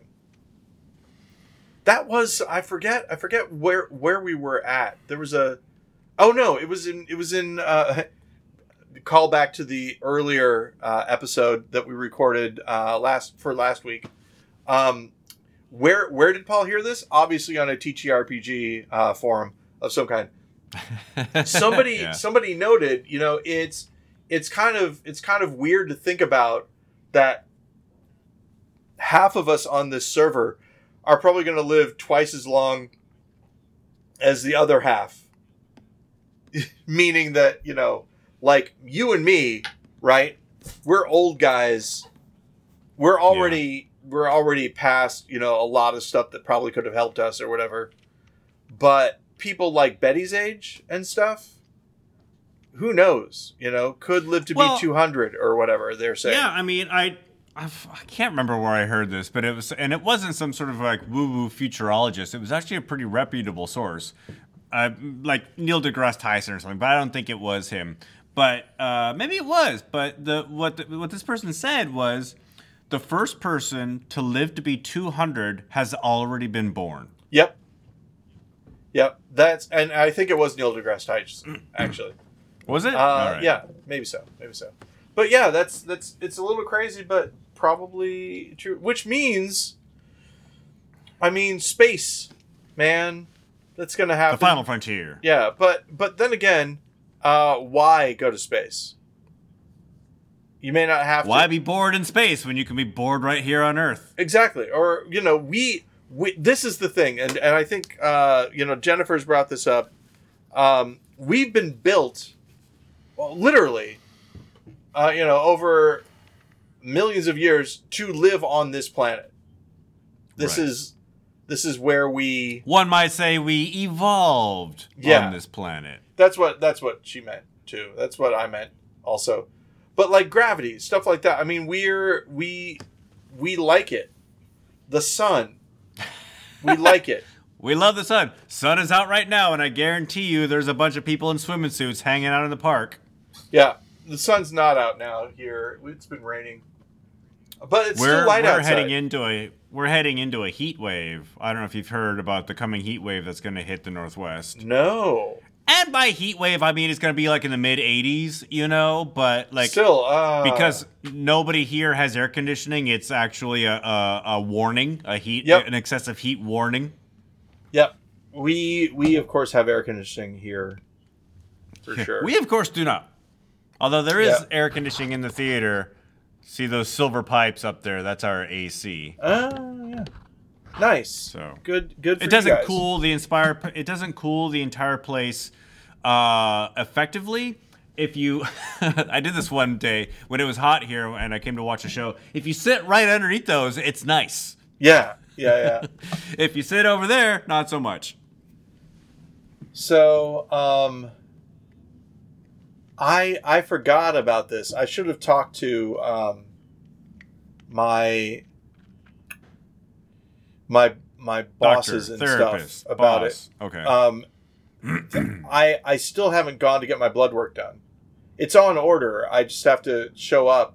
Speaker 2: That was I forget I forget where where we were at. There was a oh no, it was in it was in uh, call back to the earlier uh, episode that we recorded uh, last for last week. Um, where where did Paul hear this? Obviously on a T T R P G uh, forum of some kind. Somebody
Speaker 1: Yeah.
Speaker 2: somebody noted, you know, it's it's kind of it's kind of weird to think about that half of us on this server are probably going to live twice as long as the other half. Meaning that, you know, like you and me, right? We're old guys. We're already we're already past, you know, a lot of stuff that probably could have helped us or whatever. But people like Betty's age and stuff, who knows, you know, could live to
Speaker 1: Well,
Speaker 2: be two hundred or whatever they're saying.
Speaker 1: Yeah, I mean, I, I f- I can't remember where I heard this, but it was, and it wasn't some sort of like woo-woo futurologist. It was actually a pretty reputable source, uh, like Neil deGrasse Tyson or something. But I don't think it was him. But uh, maybe it was. But the what the, what this person said was, the first person to live to be two hundred has already been born.
Speaker 2: Yep. Yep. That's and I think it was Neil deGrasse Tyson, actually.
Speaker 1: Was it?
Speaker 2: Uh,
Speaker 1: All right.
Speaker 2: Yeah, maybe so, maybe so. But yeah, that's that's it's a little crazy, but probably true. Which means, I mean, space. man, that's going to happen.
Speaker 1: The final frontier.
Speaker 2: Yeah, but but then again, uh, why go to space? You may not have
Speaker 1: Why
Speaker 2: to.
Speaker 1: be bored in space when you can be bored right here on Earth?
Speaker 2: Exactly. Or, you know, we, we this is the thing. And, and I think, uh, you know, Jennifer's brought this up. Um, we've been built, well, literally, uh, you know, over millions of years to live on this planet. This
Speaker 1: Right.
Speaker 2: is this is where we.
Speaker 1: One might say we evolved
Speaker 2: Yeah.
Speaker 1: on this planet.
Speaker 2: That's what that's what she meant too. That's what I meant also. But like gravity, stuff like that. I mean, we're we we like it. The sun, we like it.
Speaker 1: We love the sun. Sun is out right now, and I guarantee you there's a bunch of people in swimming suits hanging out in the park.
Speaker 2: Yeah, the sun's not out now here. It's been raining, but it's
Speaker 1: We're,
Speaker 2: still light
Speaker 1: we're
Speaker 2: outside.
Speaker 1: heading into a we're heading into a heat wave. I don't know if you've heard about the coming heat wave that's going to hit the Northwest.
Speaker 2: No,
Speaker 1: And by heat wave, I mean it's going to be like in the mid eighties, you know, but like
Speaker 2: still uh,
Speaker 1: because nobody here has air conditioning, it's actually a a, a warning, a heat,
Speaker 2: Yep.
Speaker 1: an excessive heat warning.
Speaker 2: Yep, we we of course have air conditioning here, for sure.
Speaker 1: We of course do not. Although there is
Speaker 2: Yeah.
Speaker 1: air conditioning in the theater. See those silver pipes up there? That's our A C.
Speaker 2: Uh, yeah, nice.
Speaker 1: So
Speaker 2: good, good. For
Speaker 1: it doesn't
Speaker 2: you guys.
Speaker 1: cool the inspire. It doesn't cool the entire place uh, effectively. If you, I did this one day when it was hot here, and I came to watch a show. If you sit right underneath those, it's nice.
Speaker 2: Yeah, yeah, yeah.
Speaker 1: If you sit over there, not so much.
Speaker 2: So, um, I I forgot about this. I should have talked to um, my my my bosses
Speaker 1: Doctor,
Speaker 2: and
Speaker 1: therapist,
Speaker 2: stuff about
Speaker 1: boss.
Speaker 2: it.
Speaker 1: Okay.
Speaker 2: Um, I I still haven't gone to get my blood work done. It's on order. I just have to show up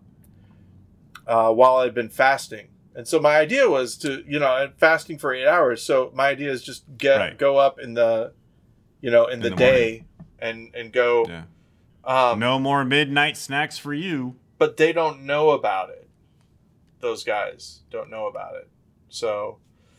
Speaker 2: uh, while I've been fasting. And so my idea was to, you know, I'm fasting for eight hours. So my idea is just get
Speaker 1: Right.
Speaker 2: go up in the, you know, in,
Speaker 1: In
Speaker 2: the,
Speaker 1: the
Speaker 2: day and and go.
Speaker 1: yeah.
Speaker 2: Um,
Speaker 1: No more midnight snacks for you.
Speaker 2: But they don't know about it. Those guys don't know about it. So,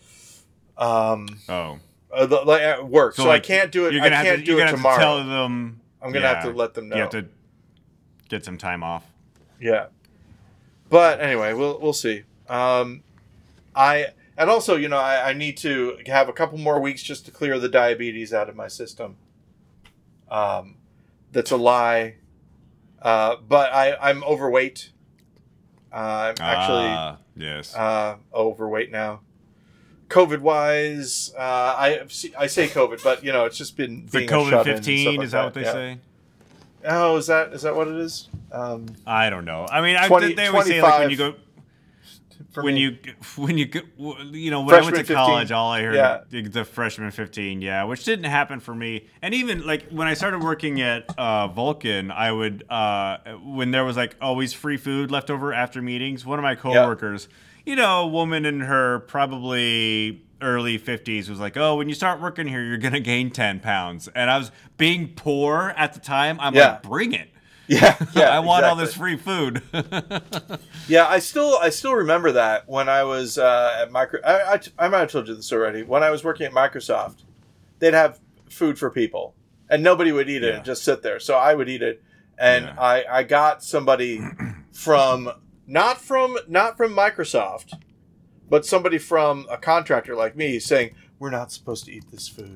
Speaker 2: um,
Speaker 1: Oh.
Speaker 2: uh, the- like at work. So,
Speaker 1: like,
Speaker 2: I can't do it.
Speaker 1: You're
Speaker 2: I
Speaker 1: gonna have
Speaker 2: can't
Speaker 1: to,
Speaker 2: do
Speaker 1: you're
Speaker 2: it
Speaker 1: gonna
Speaker 2: tomorrow.
Speaker 1: have to tell them.
Speaker 2: I'm gonna
Speaker 1: yeah,
Speaker 2: have to let them know.
Speaker 1: You have to get some time off.
Speaker 2: Yeah. But anyway, we'll we'll see. Um, I and also, you know, I, I need to have a couple more weeks just to clear the diabetes out of my system. Um, that's a lie. Uh, but I I'm overweight. Uh, I'm actually
Speaker 1: Ah, yes.
Speaker 2: uh, overweight now. COVID wise, uh, I I say COVID, but you know, it's just been
Speaker 1: the
Speaker 2: being a
Speaker 1: COVID
Speaker 2: shut-in and
Speaker 1: fifteen,
Speaker 2: stuff like
Speaker 1: is that what they
Speaker 2: yeah.
Speaker 1: say?
Speaker 2: Oh, is that is that what it is? Um,
Speaker 1: I don't know. I mean, I,
Speaker 2: twenty,
Speaker 1: they always say like when you go
Speaker 2: for
Speaker 1: when
Speaker 2: me.
Speaker 1: you when you go, you know when I went to
Speaker 2: Freshman
Speaker 1: college,
Speaker 2: fifteen.
Speaker 1: all I heard
Speaker 2: Yeah.
Speaker 1: the, the freshman fifteen, yeah, which didn't happen for me. And even like when I started working at uh, Vulcan, I would uh, when there was like always free food left over after meetings. One of my coworkers, you know, a woman in her probably early fifties was like, oh, when you start working here, you're gonna gain ten pounds. And I was being poor at the time. I'm
Speaker 2: Yeah.
Speaker 1: like, bring it.
Speaker 2: Yeah, yeah.
Speaker 1: I want all
Speaker 2: exactly.
Speaker 1: this free food.
Speaker 2: Yeah, I still I still remember that when I was uh, at Micro. I, I, I might have told you this already. When I was working at Microsoft, they'd have food for people, and nobody would eat it
Speaker 1: Yeah.
Speaker 2: and just sit there. So I would eat it, and
Speaker 1: Yeah.
Speaker 2: I, I got somebody from not from not from Microsoft, but somebody from a contractor like me saying, "We're not supposed to eat this food.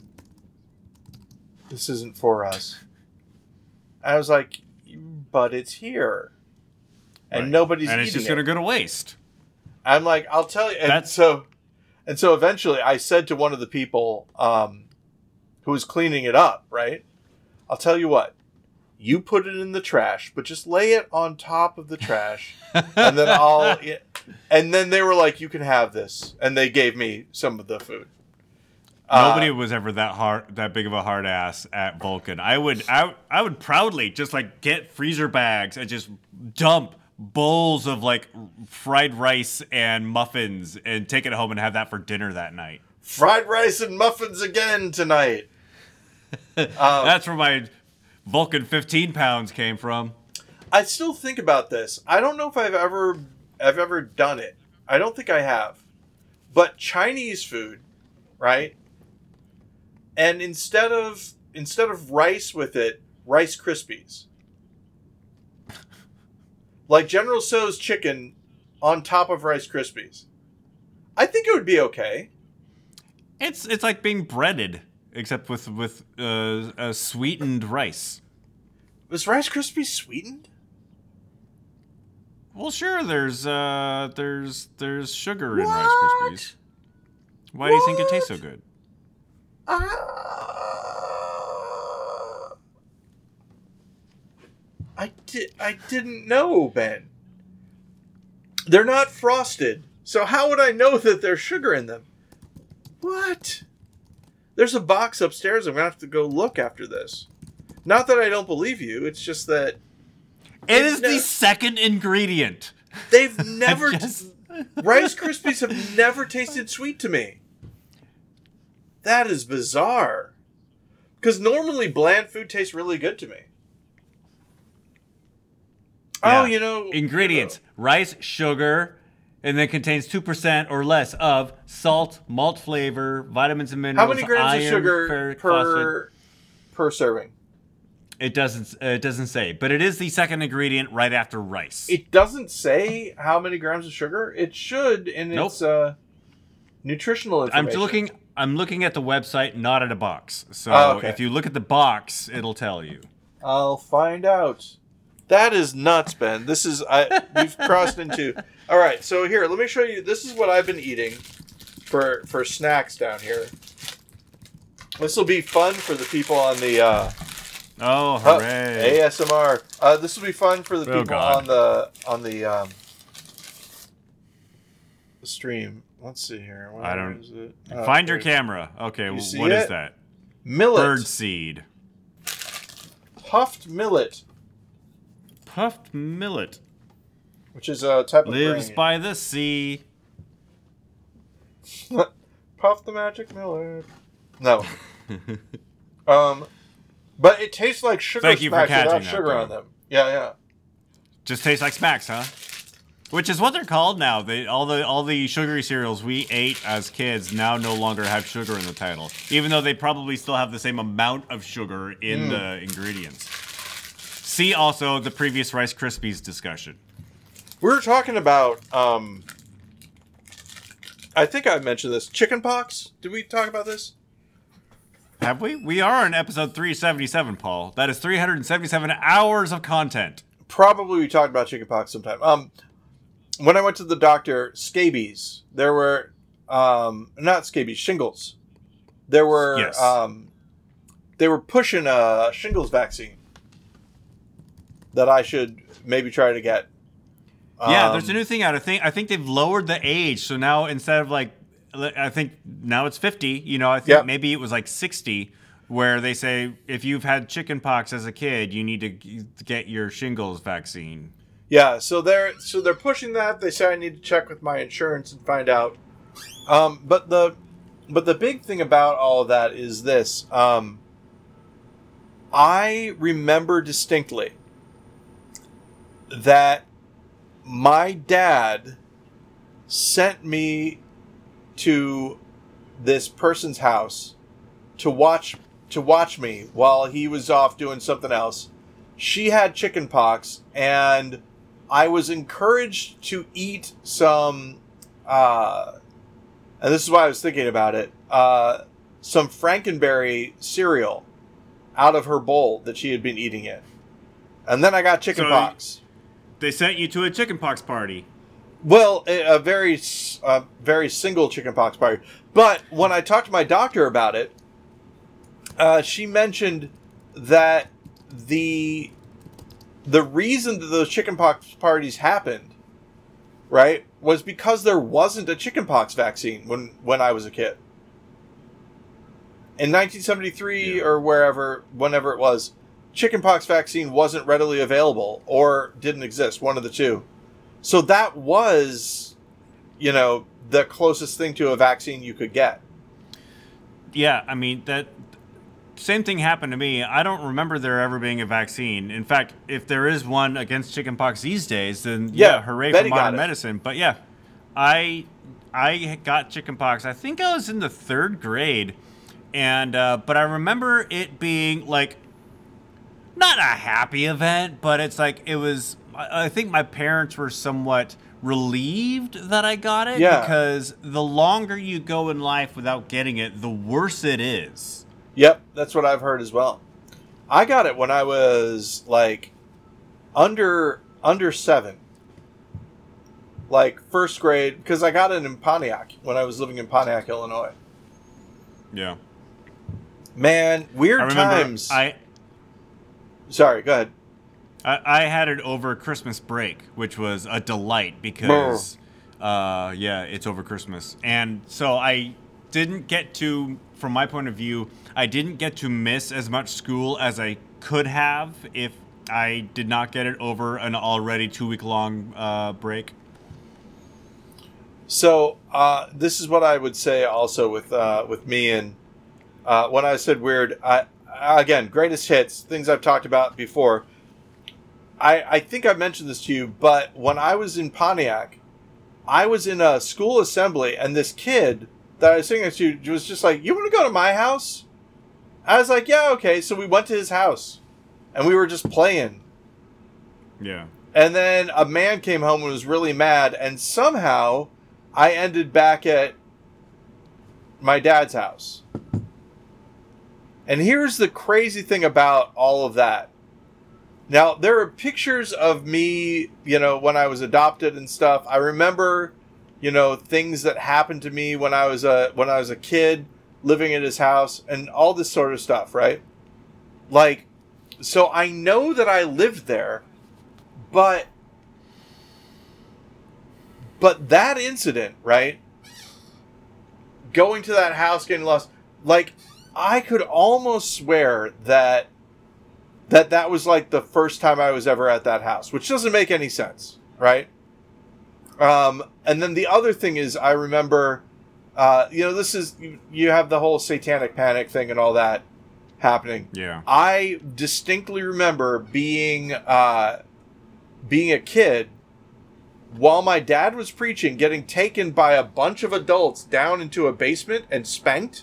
Speaker 2: This isn't for us." And I was like, "But it's here." And
Speaker 1: Right.
Speaker 2: nobody's
Speaker 1: and
Speaker 2: eating
Speaker 1: it's just
Speaker 2: it.
Speaker 1: going to go to waste.
Speaker 2: I'm like, I'll tell you. And
Speaker 1: That's-
Speaker 2: so, and so eventually I said to one of the people um, who was cleaning it up, right? I'll tell you what, you put it in the trash, but just lay it on top of the trash and then I'll, and then they were like, you can have this. And they gave me some of the food.
Speaker 1: Nobody
Speaker 2: Uh,
Speaker 1: was ever that hard, that big of a hard ass at Vulcan. I would, I, I would proudly just like get freezer bags and just dump bowls of like fried rice and muffins and take it home and have that for dinner that night.
Speaker 2: fried rice and muffins again tonight. Um,
Speaker 1: That's where my Vulcan fifteen pounds came from.
Speaker 2: I still think about this. I don't know if I've ever I've ever done it. I don't think I have. But Chinese food, right? and instead of instead of rice with it, Rice Krispies. Like General Tso's chicken on top of Rice Krispies. I think it would be okay.
Speaker 1: It's it's like being breaded, except with with uh, uh, sweetened rice.
Speaker 2: Was Rice Krispies sweetened?
Speaker 1: Well, sure. There's uh, there's there's sugar in
Speaker 2: What?
Speaker 1: Rice Krispies. Why do you think it tastes so good?
Speaker 2: Uh, I did. I didn't know, Ben. They're not frosted, so how would I know that there's sugar in them? What? There's a box upstairs. I'm gonna have to go look after this. Not that I don't believe you. It's just that
Speaker 1: It is
Speaker 2: ne-
Speaker 1: the second ingredient.
Speaker 2: they've never
Speaker 1: just-
Speaker 2: Rice Krispies have never tasted sweet to me. That is bizarre. Because normally bland food tastes really good to me.
Speaker 1: Yeah.
Speaker 2: Oh, you know.
Speaker 1: Ingredients: rice, sugar, and then contains two percent or less of salt, malt flavor, vitamins and minerals.
Speaker 2: How many grams
Speaker 1: iron,
Speaker 2: of sugar
Speaker 1: ferric
Speaker 2: per
Speaker 1: phosphate.
Speaker 2: per serving?
Speaker 1: It doesn't. Uh, it doesn't say, but it is the second ingredient right after rice.
Speaker 2: It doesn't say how many grams of sugar. It should in
Speaker 1: Nope.
Speaker 2: its uh, nutritional
Speaker 1: I'm
Speaker 2: information.
Speaker 1: looking. I'm looking at the website, not at a box. So
Speaker 2: Oh, okay.
Speaker 1: if you look at the box, it'll tell you.
Speaker 2: I'll find out. That is nuts, Ben. This is I. We've crossed into. All right, so here, let me show you. This is what I've been eating for for snacks down here. This will be fun for the people on the. Uh,
Speaker 1: Oh,
Speaker 2: oh,
Speaker 1: hooray!
Speaker 2: A S M R. Uh, this will be fun for the
Speaker 1: Oh,
Speaker 2: people
Speaker 1: God.
Speaker 2: on the on the um, the stream. Let's see here. Where
Speaker 1: I don't-
Speaker 2: is it? Oh,
Speaker 1: Find your
Speaker 2: there's-
Speaker 1: camera. Okay,
Speaker 2: You
Speaker 1: well,
Speaker 2: see
Speaker 1: what is
Speaker 2: it?
Speaker 1: that?
Speaker 2: Millet.
Speaker 1: Bird seed.
Speaker 2: Puffed millet,
Speaker 1: Puffed millet
Speaker 2: which is a type of
Speaker 1: lives
Speaker 2: grain.
Speaker 1: by the sea.
Speaker 2: Puff the magic millet. No. um, but it tastes like sugar
Speaker 1: Thank you for
Speaker 2: smacks without
Speaker 1: catching that,
Speaker 2: sugar
Speaker 1: though.
Speaker 2: on them. Yeah, yeah.
Speaker 1: Just tastes like smacks, huh? Which is what they're called now. They all the all the sugary cereals we ate as kids now no longer have sugar in the title, even though they probably still have the same amount of sugar in
Speaker 2: Mm.
Speaker 1: the ingredients. See also the previous Rice Krispies discussion.
Speaker 2: We were talking about. Um, I think I mentioned this. Chicken pox. Did we talk about this?
Speaker 1: Have we? We are on episode three seventy-seven, Paul. That is three hundred seventy-seven hours of content.
Speaker 2: Probably we talked about chicken pox sometime. Um, when I went to the doctor, scabies. There were um, not scabies, shingles. There were
Speaker 1: Yes.
Speaker 2: um, they were pushing a shingles vaccine that I should maybe try to get.
Speaker 1: Yeah,
Speaker 2: Um,
Speaker 1: there's a new thing out. I think I think they've lowered the age, so now instead of like, I think now it's fifty. You know, I think
Speaker 2: Yep.
Speaker 1: maybe it was like sixty, where they say if you've had chickenpox as a kid, you need to g- get your shingles vaccine.
Speaker 2: Yeah, so they're so they're pushing that. They say I need to check with my insurance and find out. Um, but the but the big thing about all of that is this. Um, I remember distinctly that my dad sent me to this person's house to watch to watch me while he was off doing something else. She had chicken pox, and I was encouraged to eat some, uh, and this is why I was thinking about it, uh, some Frankenberry cereal out of her bowl that she had been eating it. And then I got chicken
Speaker 1: So-
Speaker 2: pox.
Speaker 1: They sent you to a chickenpox party.
Speaker 2: Well, a, a very, s- a very single chickenpox party. But when I talked to my doctor about it, uh, she mentioned that the the reason that those chickenpox parties happened, right, was because there wasn't a chickenpox vaccine when when I was a kid. In nineteen seventy-three
Speaker 1: Yeah.
Speaker 2: or wherever, whenever it was, chickenpox vaccine wasn't readily available or didn't exist, one of the two. So that was, you know, the closest thing to a vaccine you could get.
Speaker 1: Yeah, I mean that same thing happened to me. I don't remember there ever being a vaccine. In fact, if there is one against chickenpox these days, then yeah,
Speaker 2: Yeah,
Speaker 1: hooray
Speaker 2: Betty
Speaker 1: for
Speaker 2: got
Speaker 1: modern
Speaker 2: it.
Speaker 1: medicine. But yeah, I I got chickenpox. I think I was in the third grade, and uh, but I remember it being like not a happy event, but it's like it was. I I think my parents were somewhat relieved that I got it
Speaker 2: Yeah.
Speaker 1: because the longer you go in life without getting it, the worse it is.
Speaker 2: Yep, that's what I've heard as well. I got it when I was like under under seven, like first grade, because I got it in Pontiac when I was living in Pontiac, Illinois.
Speaker 1: Yeah.
Speaker 2: Man, weird
Speaker 1: I remember
Speaker 2: times.
Speaker 1: I,
Speaker 2: Sorry, go ahead.
Speaker 1: I I had it over Christmas break, which was a delight because, uh, yeah, it's over Christmas, and so I didn't get to, from my point of view, I didn't get to miss as much school as I could have if I did not get it over an already two week long uh, break.
Speaker 2: So uh, this is what I would say also with uh, with me and uh, when I said weird. I again greatest hits, things I've talked about before. I I think I mentioned this to you, but when I was in Pontiac, I was in a school assembly, and this kid that I was sitting next to was just like, "You want to go to my house?" I was like, "Yeah, okay." So we went to his house, and we were just playing.
Speaker 1: Yeah.
Speaker 2: And then a man came home and was really mad, and somehow I ended back at my dad's house. And here's the crazy thing about all of that. Now, there are pictures of me, you know, when I was adopted and stuff. I remember, you know, things that happened to me when I was a when I was a kid living at his house and all this sort of stuff, right? Like, so I know that I lived there, but but that incident, right? Going to that house, getting lost, like I could almost swear that that that was like the first time I was ever at that house, which doesn't make any sense, right? Um, and then the other thing is, I remember, uh, you know, this is you, you have the whole satanic panic thing and all that happening.
Speaker 1: Yeah.
Speaker 2: I distinctly remember being uh, being a kid while my dad was preaching, getting taken by a bunch of adults down into a basement and spanked.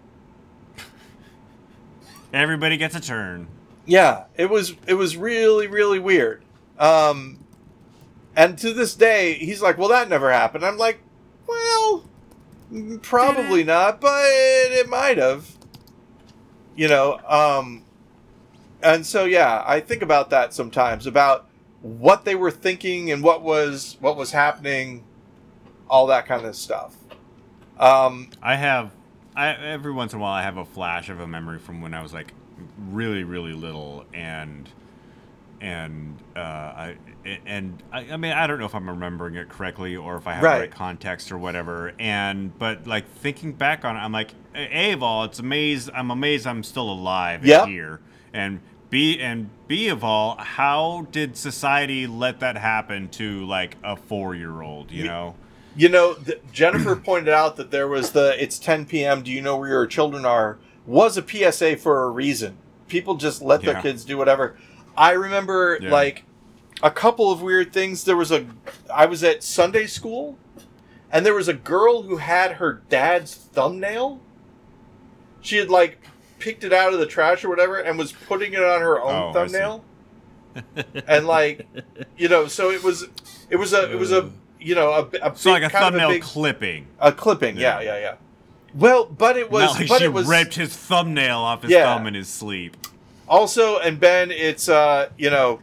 Speaker 1: Everybody gets a turn.
Speaker 2: Yeah, it was it was really, really weird. Um, and to this day, he's like, well, that never happened. I'm like, well, probably not, but it might have. You know, um, and so, yeah, I think about that sometimes, about what they were thinking and what was what was happening, all that kind of stuff. Um,
Speaker 1: I have, I every once in a while, I have a flash of a memory from when I was like really, really little, and and uh, I and I, I mean, I don't know if I'm remembering it correctly or if I have
Speaker 2: Right.
Speaker 1: the right context or whatever. And but like thinking back on it, I'm like, A of all, it's amazed. I'm amazed I'm still alive
Speaker 2: Yep.
Speaker 1: and here, and B and B of all, how did society let that happen to like a four year old? You
Speaker 2: Ye-
Speaker 1: know.
Speaker 2: You know, th- Jennifer pointed out that there was the "It's ten p.m. Do you know where your children are?" was a P S A for a reason. People just let their
Speaker 1: Yeah.
Speaker 2: kids do whatever. I remember
Speaker 1: Yeah.
Speaker 2: like a couple of weird things. There was a I was at Sunday school, and there was a girl who had her dad's thumbnail. She had like picked it out of the trash or whatever and was putting it on her own
Speaker 1: Oh, I
Speaker 2: thumbnail. And like, you know, so it was it was a it was a you know, a, a
Speaker 1: So
Speaker 2: big,
Speaker 1: like a
Speaker 2: kind of
Speaker 1: thumbnail
Speaker 2: big,
Speaker 1: clipping.
Speaker 2: a clipping, yeah, yeah, yeah. Well, but it was,
Speaker 1: Not like
Speaker 2: but
Speaker 1: she
Speaker 2: it was
Speaker 1: ripped his thumbnail off his
Speaker 2: Yeah.
Speaker 1: thumb in his sleep.
Speaker 2: also, and Ben, it's uh, you know,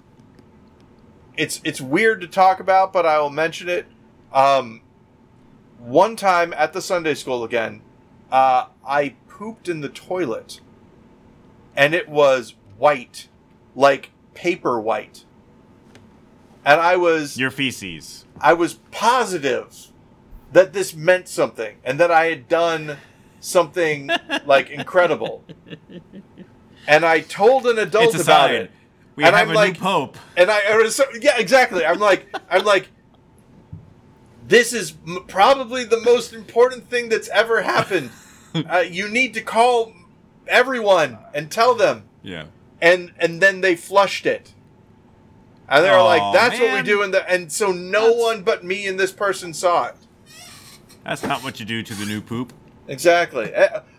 Speaker 2: it's it's weird to talk about, but I will mention it. Um, one time at the Sunday school again, uh, I pooped in the toilet, and it was white, like paper white, and I was
Speaker 1: Your feces.
Speaker 2: I was positive that this meant something and that I had done something like incredible. And I told an adult
Speaker 1: It's a
Speaker 2: about
Speaker 1: sign.
Speaker 2: it.
Speaker 1: We
Speaker 2: And
Speaker 1: have
Speaker 2: I'm
Speaker 1: a
Speaker 2: like-
Speaker 1: new pope.
Speaker 2: And I, I was so, yeah, exactly. I'm like, I'm like, this is m- probably the most important thing that's ever happened. Uh, you need to call everyone and tell them.
Speaker 1: Yeah.
Speaker 2: And and then they flushed it. And they were
Speaker 1: Aw,
Speaker 2: like, that's what we
Speaker 1: man.
Speaker 2: do. In the, and so no
Speaker 1: That's-
Speaker 2: one but me and this person saw it.
Speaker 1: That's not what you do to the new poop.
Speaker 2: Exactly. Uh,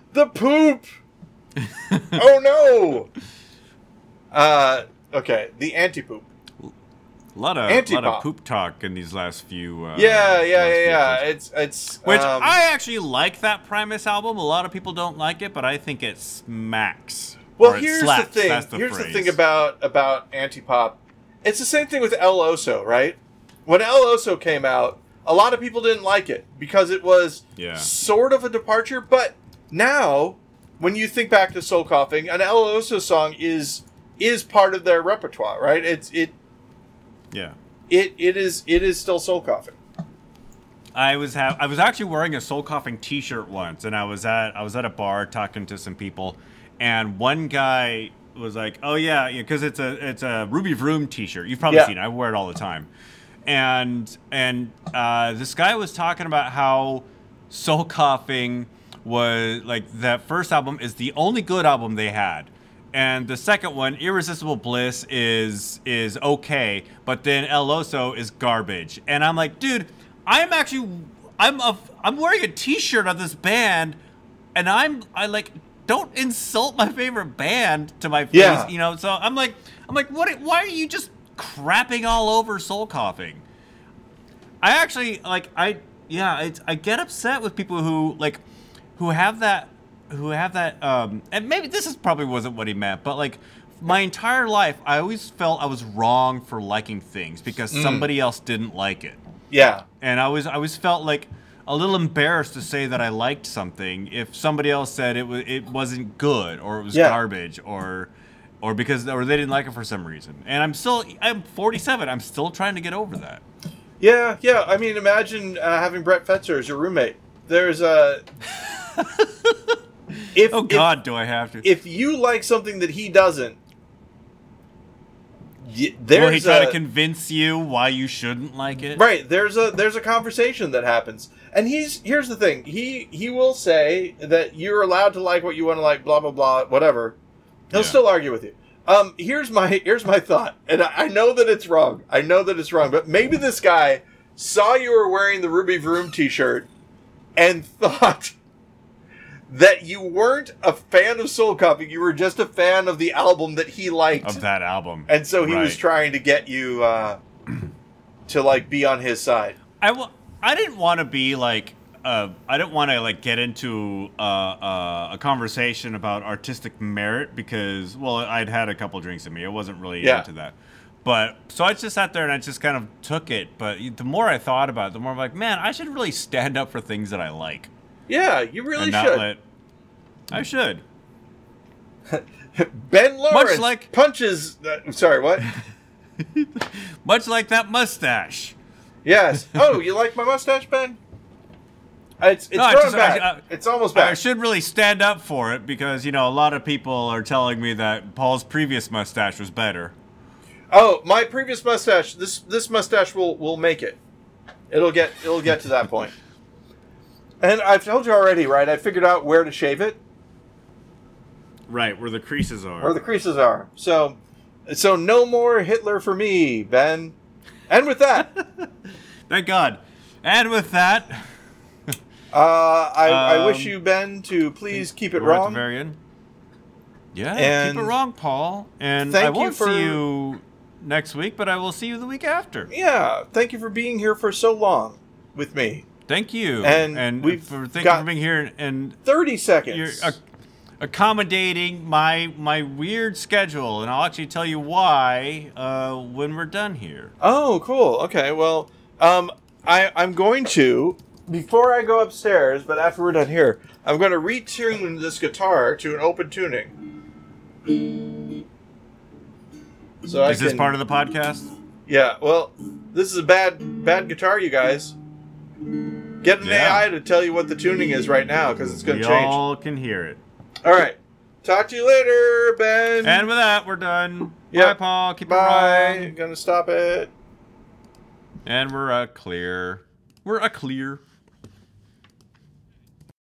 Speaker 2: The poop. Oh no. Uh, okay, the anti-poop.
Speaker 1: A lot of, lot of poop talk in these last few. Uh,
Speaker 2: yeah, yeah, yeah, yeah.
Speaker 1: Features.
Speaker 2: It's it's
Speaker 1: which
Speaker 2: um,
Speaker 1: I actually like that Primus album. A lot of people don't like it, but I think it smacks.
Speaker 2: Well,
Speaker 1: or it
Speaker 2: here's
Speaker 1: slaps.
Speaker 2: the thing.
Speaker 1: That's the
Speaker 2: here's
Speaker 1: phrase.
Speaker 2: the thing about about anti-pop. It's the same thing with El Oso, right? When El Oso came out, a lot of people didn't like it because it was
Speaker 1: yeah.
Speaker 2: sort of a departure. But now, when you think back to Soul Coughing, an El Oso song is is part of their repertoire, right? It's it.
Speaker 1: Yeah.
Speaker 2: It it is it is still Soul Coughing.
Speaker 1: I was ha- I was actually wearing a Soul Coughing T-shirt once, and I was at I was at a bar talking to some people, and one guy was like, "Oh yeah, because it's a it's a Ruby Vroom T-shirt. You've probably
Speaker 2: Yeah.
Speaker 1: seen it. I wear it all the time." And and uh, this guy was talking about how Soul Coughing was like that first album is the only good album they had. And the second one, Irresistible Bliss, is is okay, but then El Oso is garbage. And I'm like, dude, I'm actually I'm a, I'm wearing a T-shirt of this band, and I'm I like don't insult my favorite band to my face,
Speaker 2: Yeah.
Speaker 1: you know. So I'm like I'm like, what? Why are you just crapping all over Soul Coughing? I actually like I yeah it's, I get upset with people who like who have that. who have that, um, and maybe this is probably wasn't what he meant, but like my entire life, I always felt I was wrong for liking things because
Speaker 2: Mm.
Speaker 1: somebody else didn't like it.
Speaker 2: Yeah.
Speaker 1: And I was, I always felt like a little embarrassed to say that I liked something if somebody else said it was, it wasn't good or it was
Speaker 2: Yeah.
Speaker 1: garbage or, or because, or they didn't like it for some reason. And I'm still, I'm forty-seven. I'm still trying to get over that.
Speaker 2: Yeah, yeah. I mean, imagine uh, having Brett Fetzer as your roommate. There's a. If,
Speaker 1: Oh God, do I have to?
Speaker 2: If, if you like something that he doesn't, y- there's
Speaker 1: Will he try
Speaker 2: a,
Speaker 1: to convince you why you shouldn't like it?
Speaker 2: right. There's a there's a conversation that happens, and he's here's the thing. He he will say that you're allowed to like what you want to like, blah blah blah, whatever. He'll
Speaker 1: Yeah.
Speaker 2: still argue with you. Um, here's my here's my thought, and I, I know that it's wrong. I know that it's wrong, but maybe this guy saw you were wearing the Ruby Vroom T-shirt and thought that you weren't a fan of Soul Coughing, you were just a fan of the album that he liked.
Speaker 1: Of that album.
Speaker 2: And so he was
Speaker 1: Right.
Speaker 2: trying to get you uh, to, like, be on his side.
Speaker 1: I, w- I didn't want to be like, uh, I didn't want to like get into uh, uh, a conversation about artistic merit because, well, I'd had a couple drinks in me. I wasn't really
Speaker 2: Yeah.
Speaker 1: into that. But so I just sat there and I just kind of took it. But the more I thought about it, the more I'm like, man, I should really stand up for things that I like.
Speaker 2: Yeah, you really
Speaker 1: and not
Speaker 2: should.
Speaker 1: let. I should.
Speaker 2: Ben Lawrence
Speaker 1: like-
Speaker 2: punches... Uh, sorry, what?
Speaker 1: Much like that mustache.
Speaker 2: Yes. Oh, you like my mustache, Ben? It's, it's
Speaker 1: No, I
Speaker 2: growing
Speaker 1: just-
Speaker 2: back.
Speaker 1: I- I-
Speaker 2: it's almost
Speaker 1: I
Speaker 2: back.
Speaker 1: should really stand up for it because, you know, a lot of people are telling me that Paul's previous mustache was better.
Speaker 2: Oh, my previous mustache. This this mustache will will make it. It'll get it'll get to that point. And I've told you already, right? I figured out where to shave it,
Speaker 1: Right, where the creases are.
Speaker 2: where the creases are. So, so no more Hitler for me, Ben. And with that,
Speaker 1: Thank God. And with that,
Speaker 2: uh, I, I wish
Speaker 1: Um,
Speaker 2: you, Ben, to please keep it
Speaker 1: we're at the
Speaker 2: wrong.
Speaker 1: very end. Yeah,
Speaker 2: And
Speaker 1: keep it wrong, Paul. And
Speaker 2: thank
Speaker 1: I
Speaker 2: you
Speaker 1: won't
Speaker 2: for-
Speaker 1: see you next week, but I will see you the week after.
Speaker 2: Yeah, thank you for being here for so long with me.
Speaker 1: Thank you.
Speaker 2: And
Speaker 1: and
Speaker 2: we've
Speaker 1: for thank
Speaker 2: got-
Speaker 1: you for being here and
Speaker 2: Thirty seconds.
Speaker 1: you're ac- accommodating my my weird schedule, and I'll actually tell you why uh, when we're done here.
Speaker 2: Oh, cool. Okay, well, um, I, I'm going to, before I go upstairs, but after we're done here, I'm going to retune this guitar to an open tuning. So I
Speaker 1: Is this
Speaker 2: can-
Speaker 1: part of the podcast?
Speaker 2: Yeah, well, this is a bad bad guitar, you guys. Get an
Speaker 1: Yeah.
Speaker 2: A I to tell you what the tuning is right now, because it's going
Speaker 1: We
Speaker 2: to change.
Speaker 1: all can hear it.
Speaker 2: All right. Talk to you later, Ben.
Speaker 1: And with that, we're done.
Speaker 2: Yep.
Speaker 1: Bye, Paul. Keep
Speaker 2: Bye.
Speaker 1: it wrong.
Speaker 2: Gonna stop it.
Speaker 1: And we're uh, clear. We're a clear.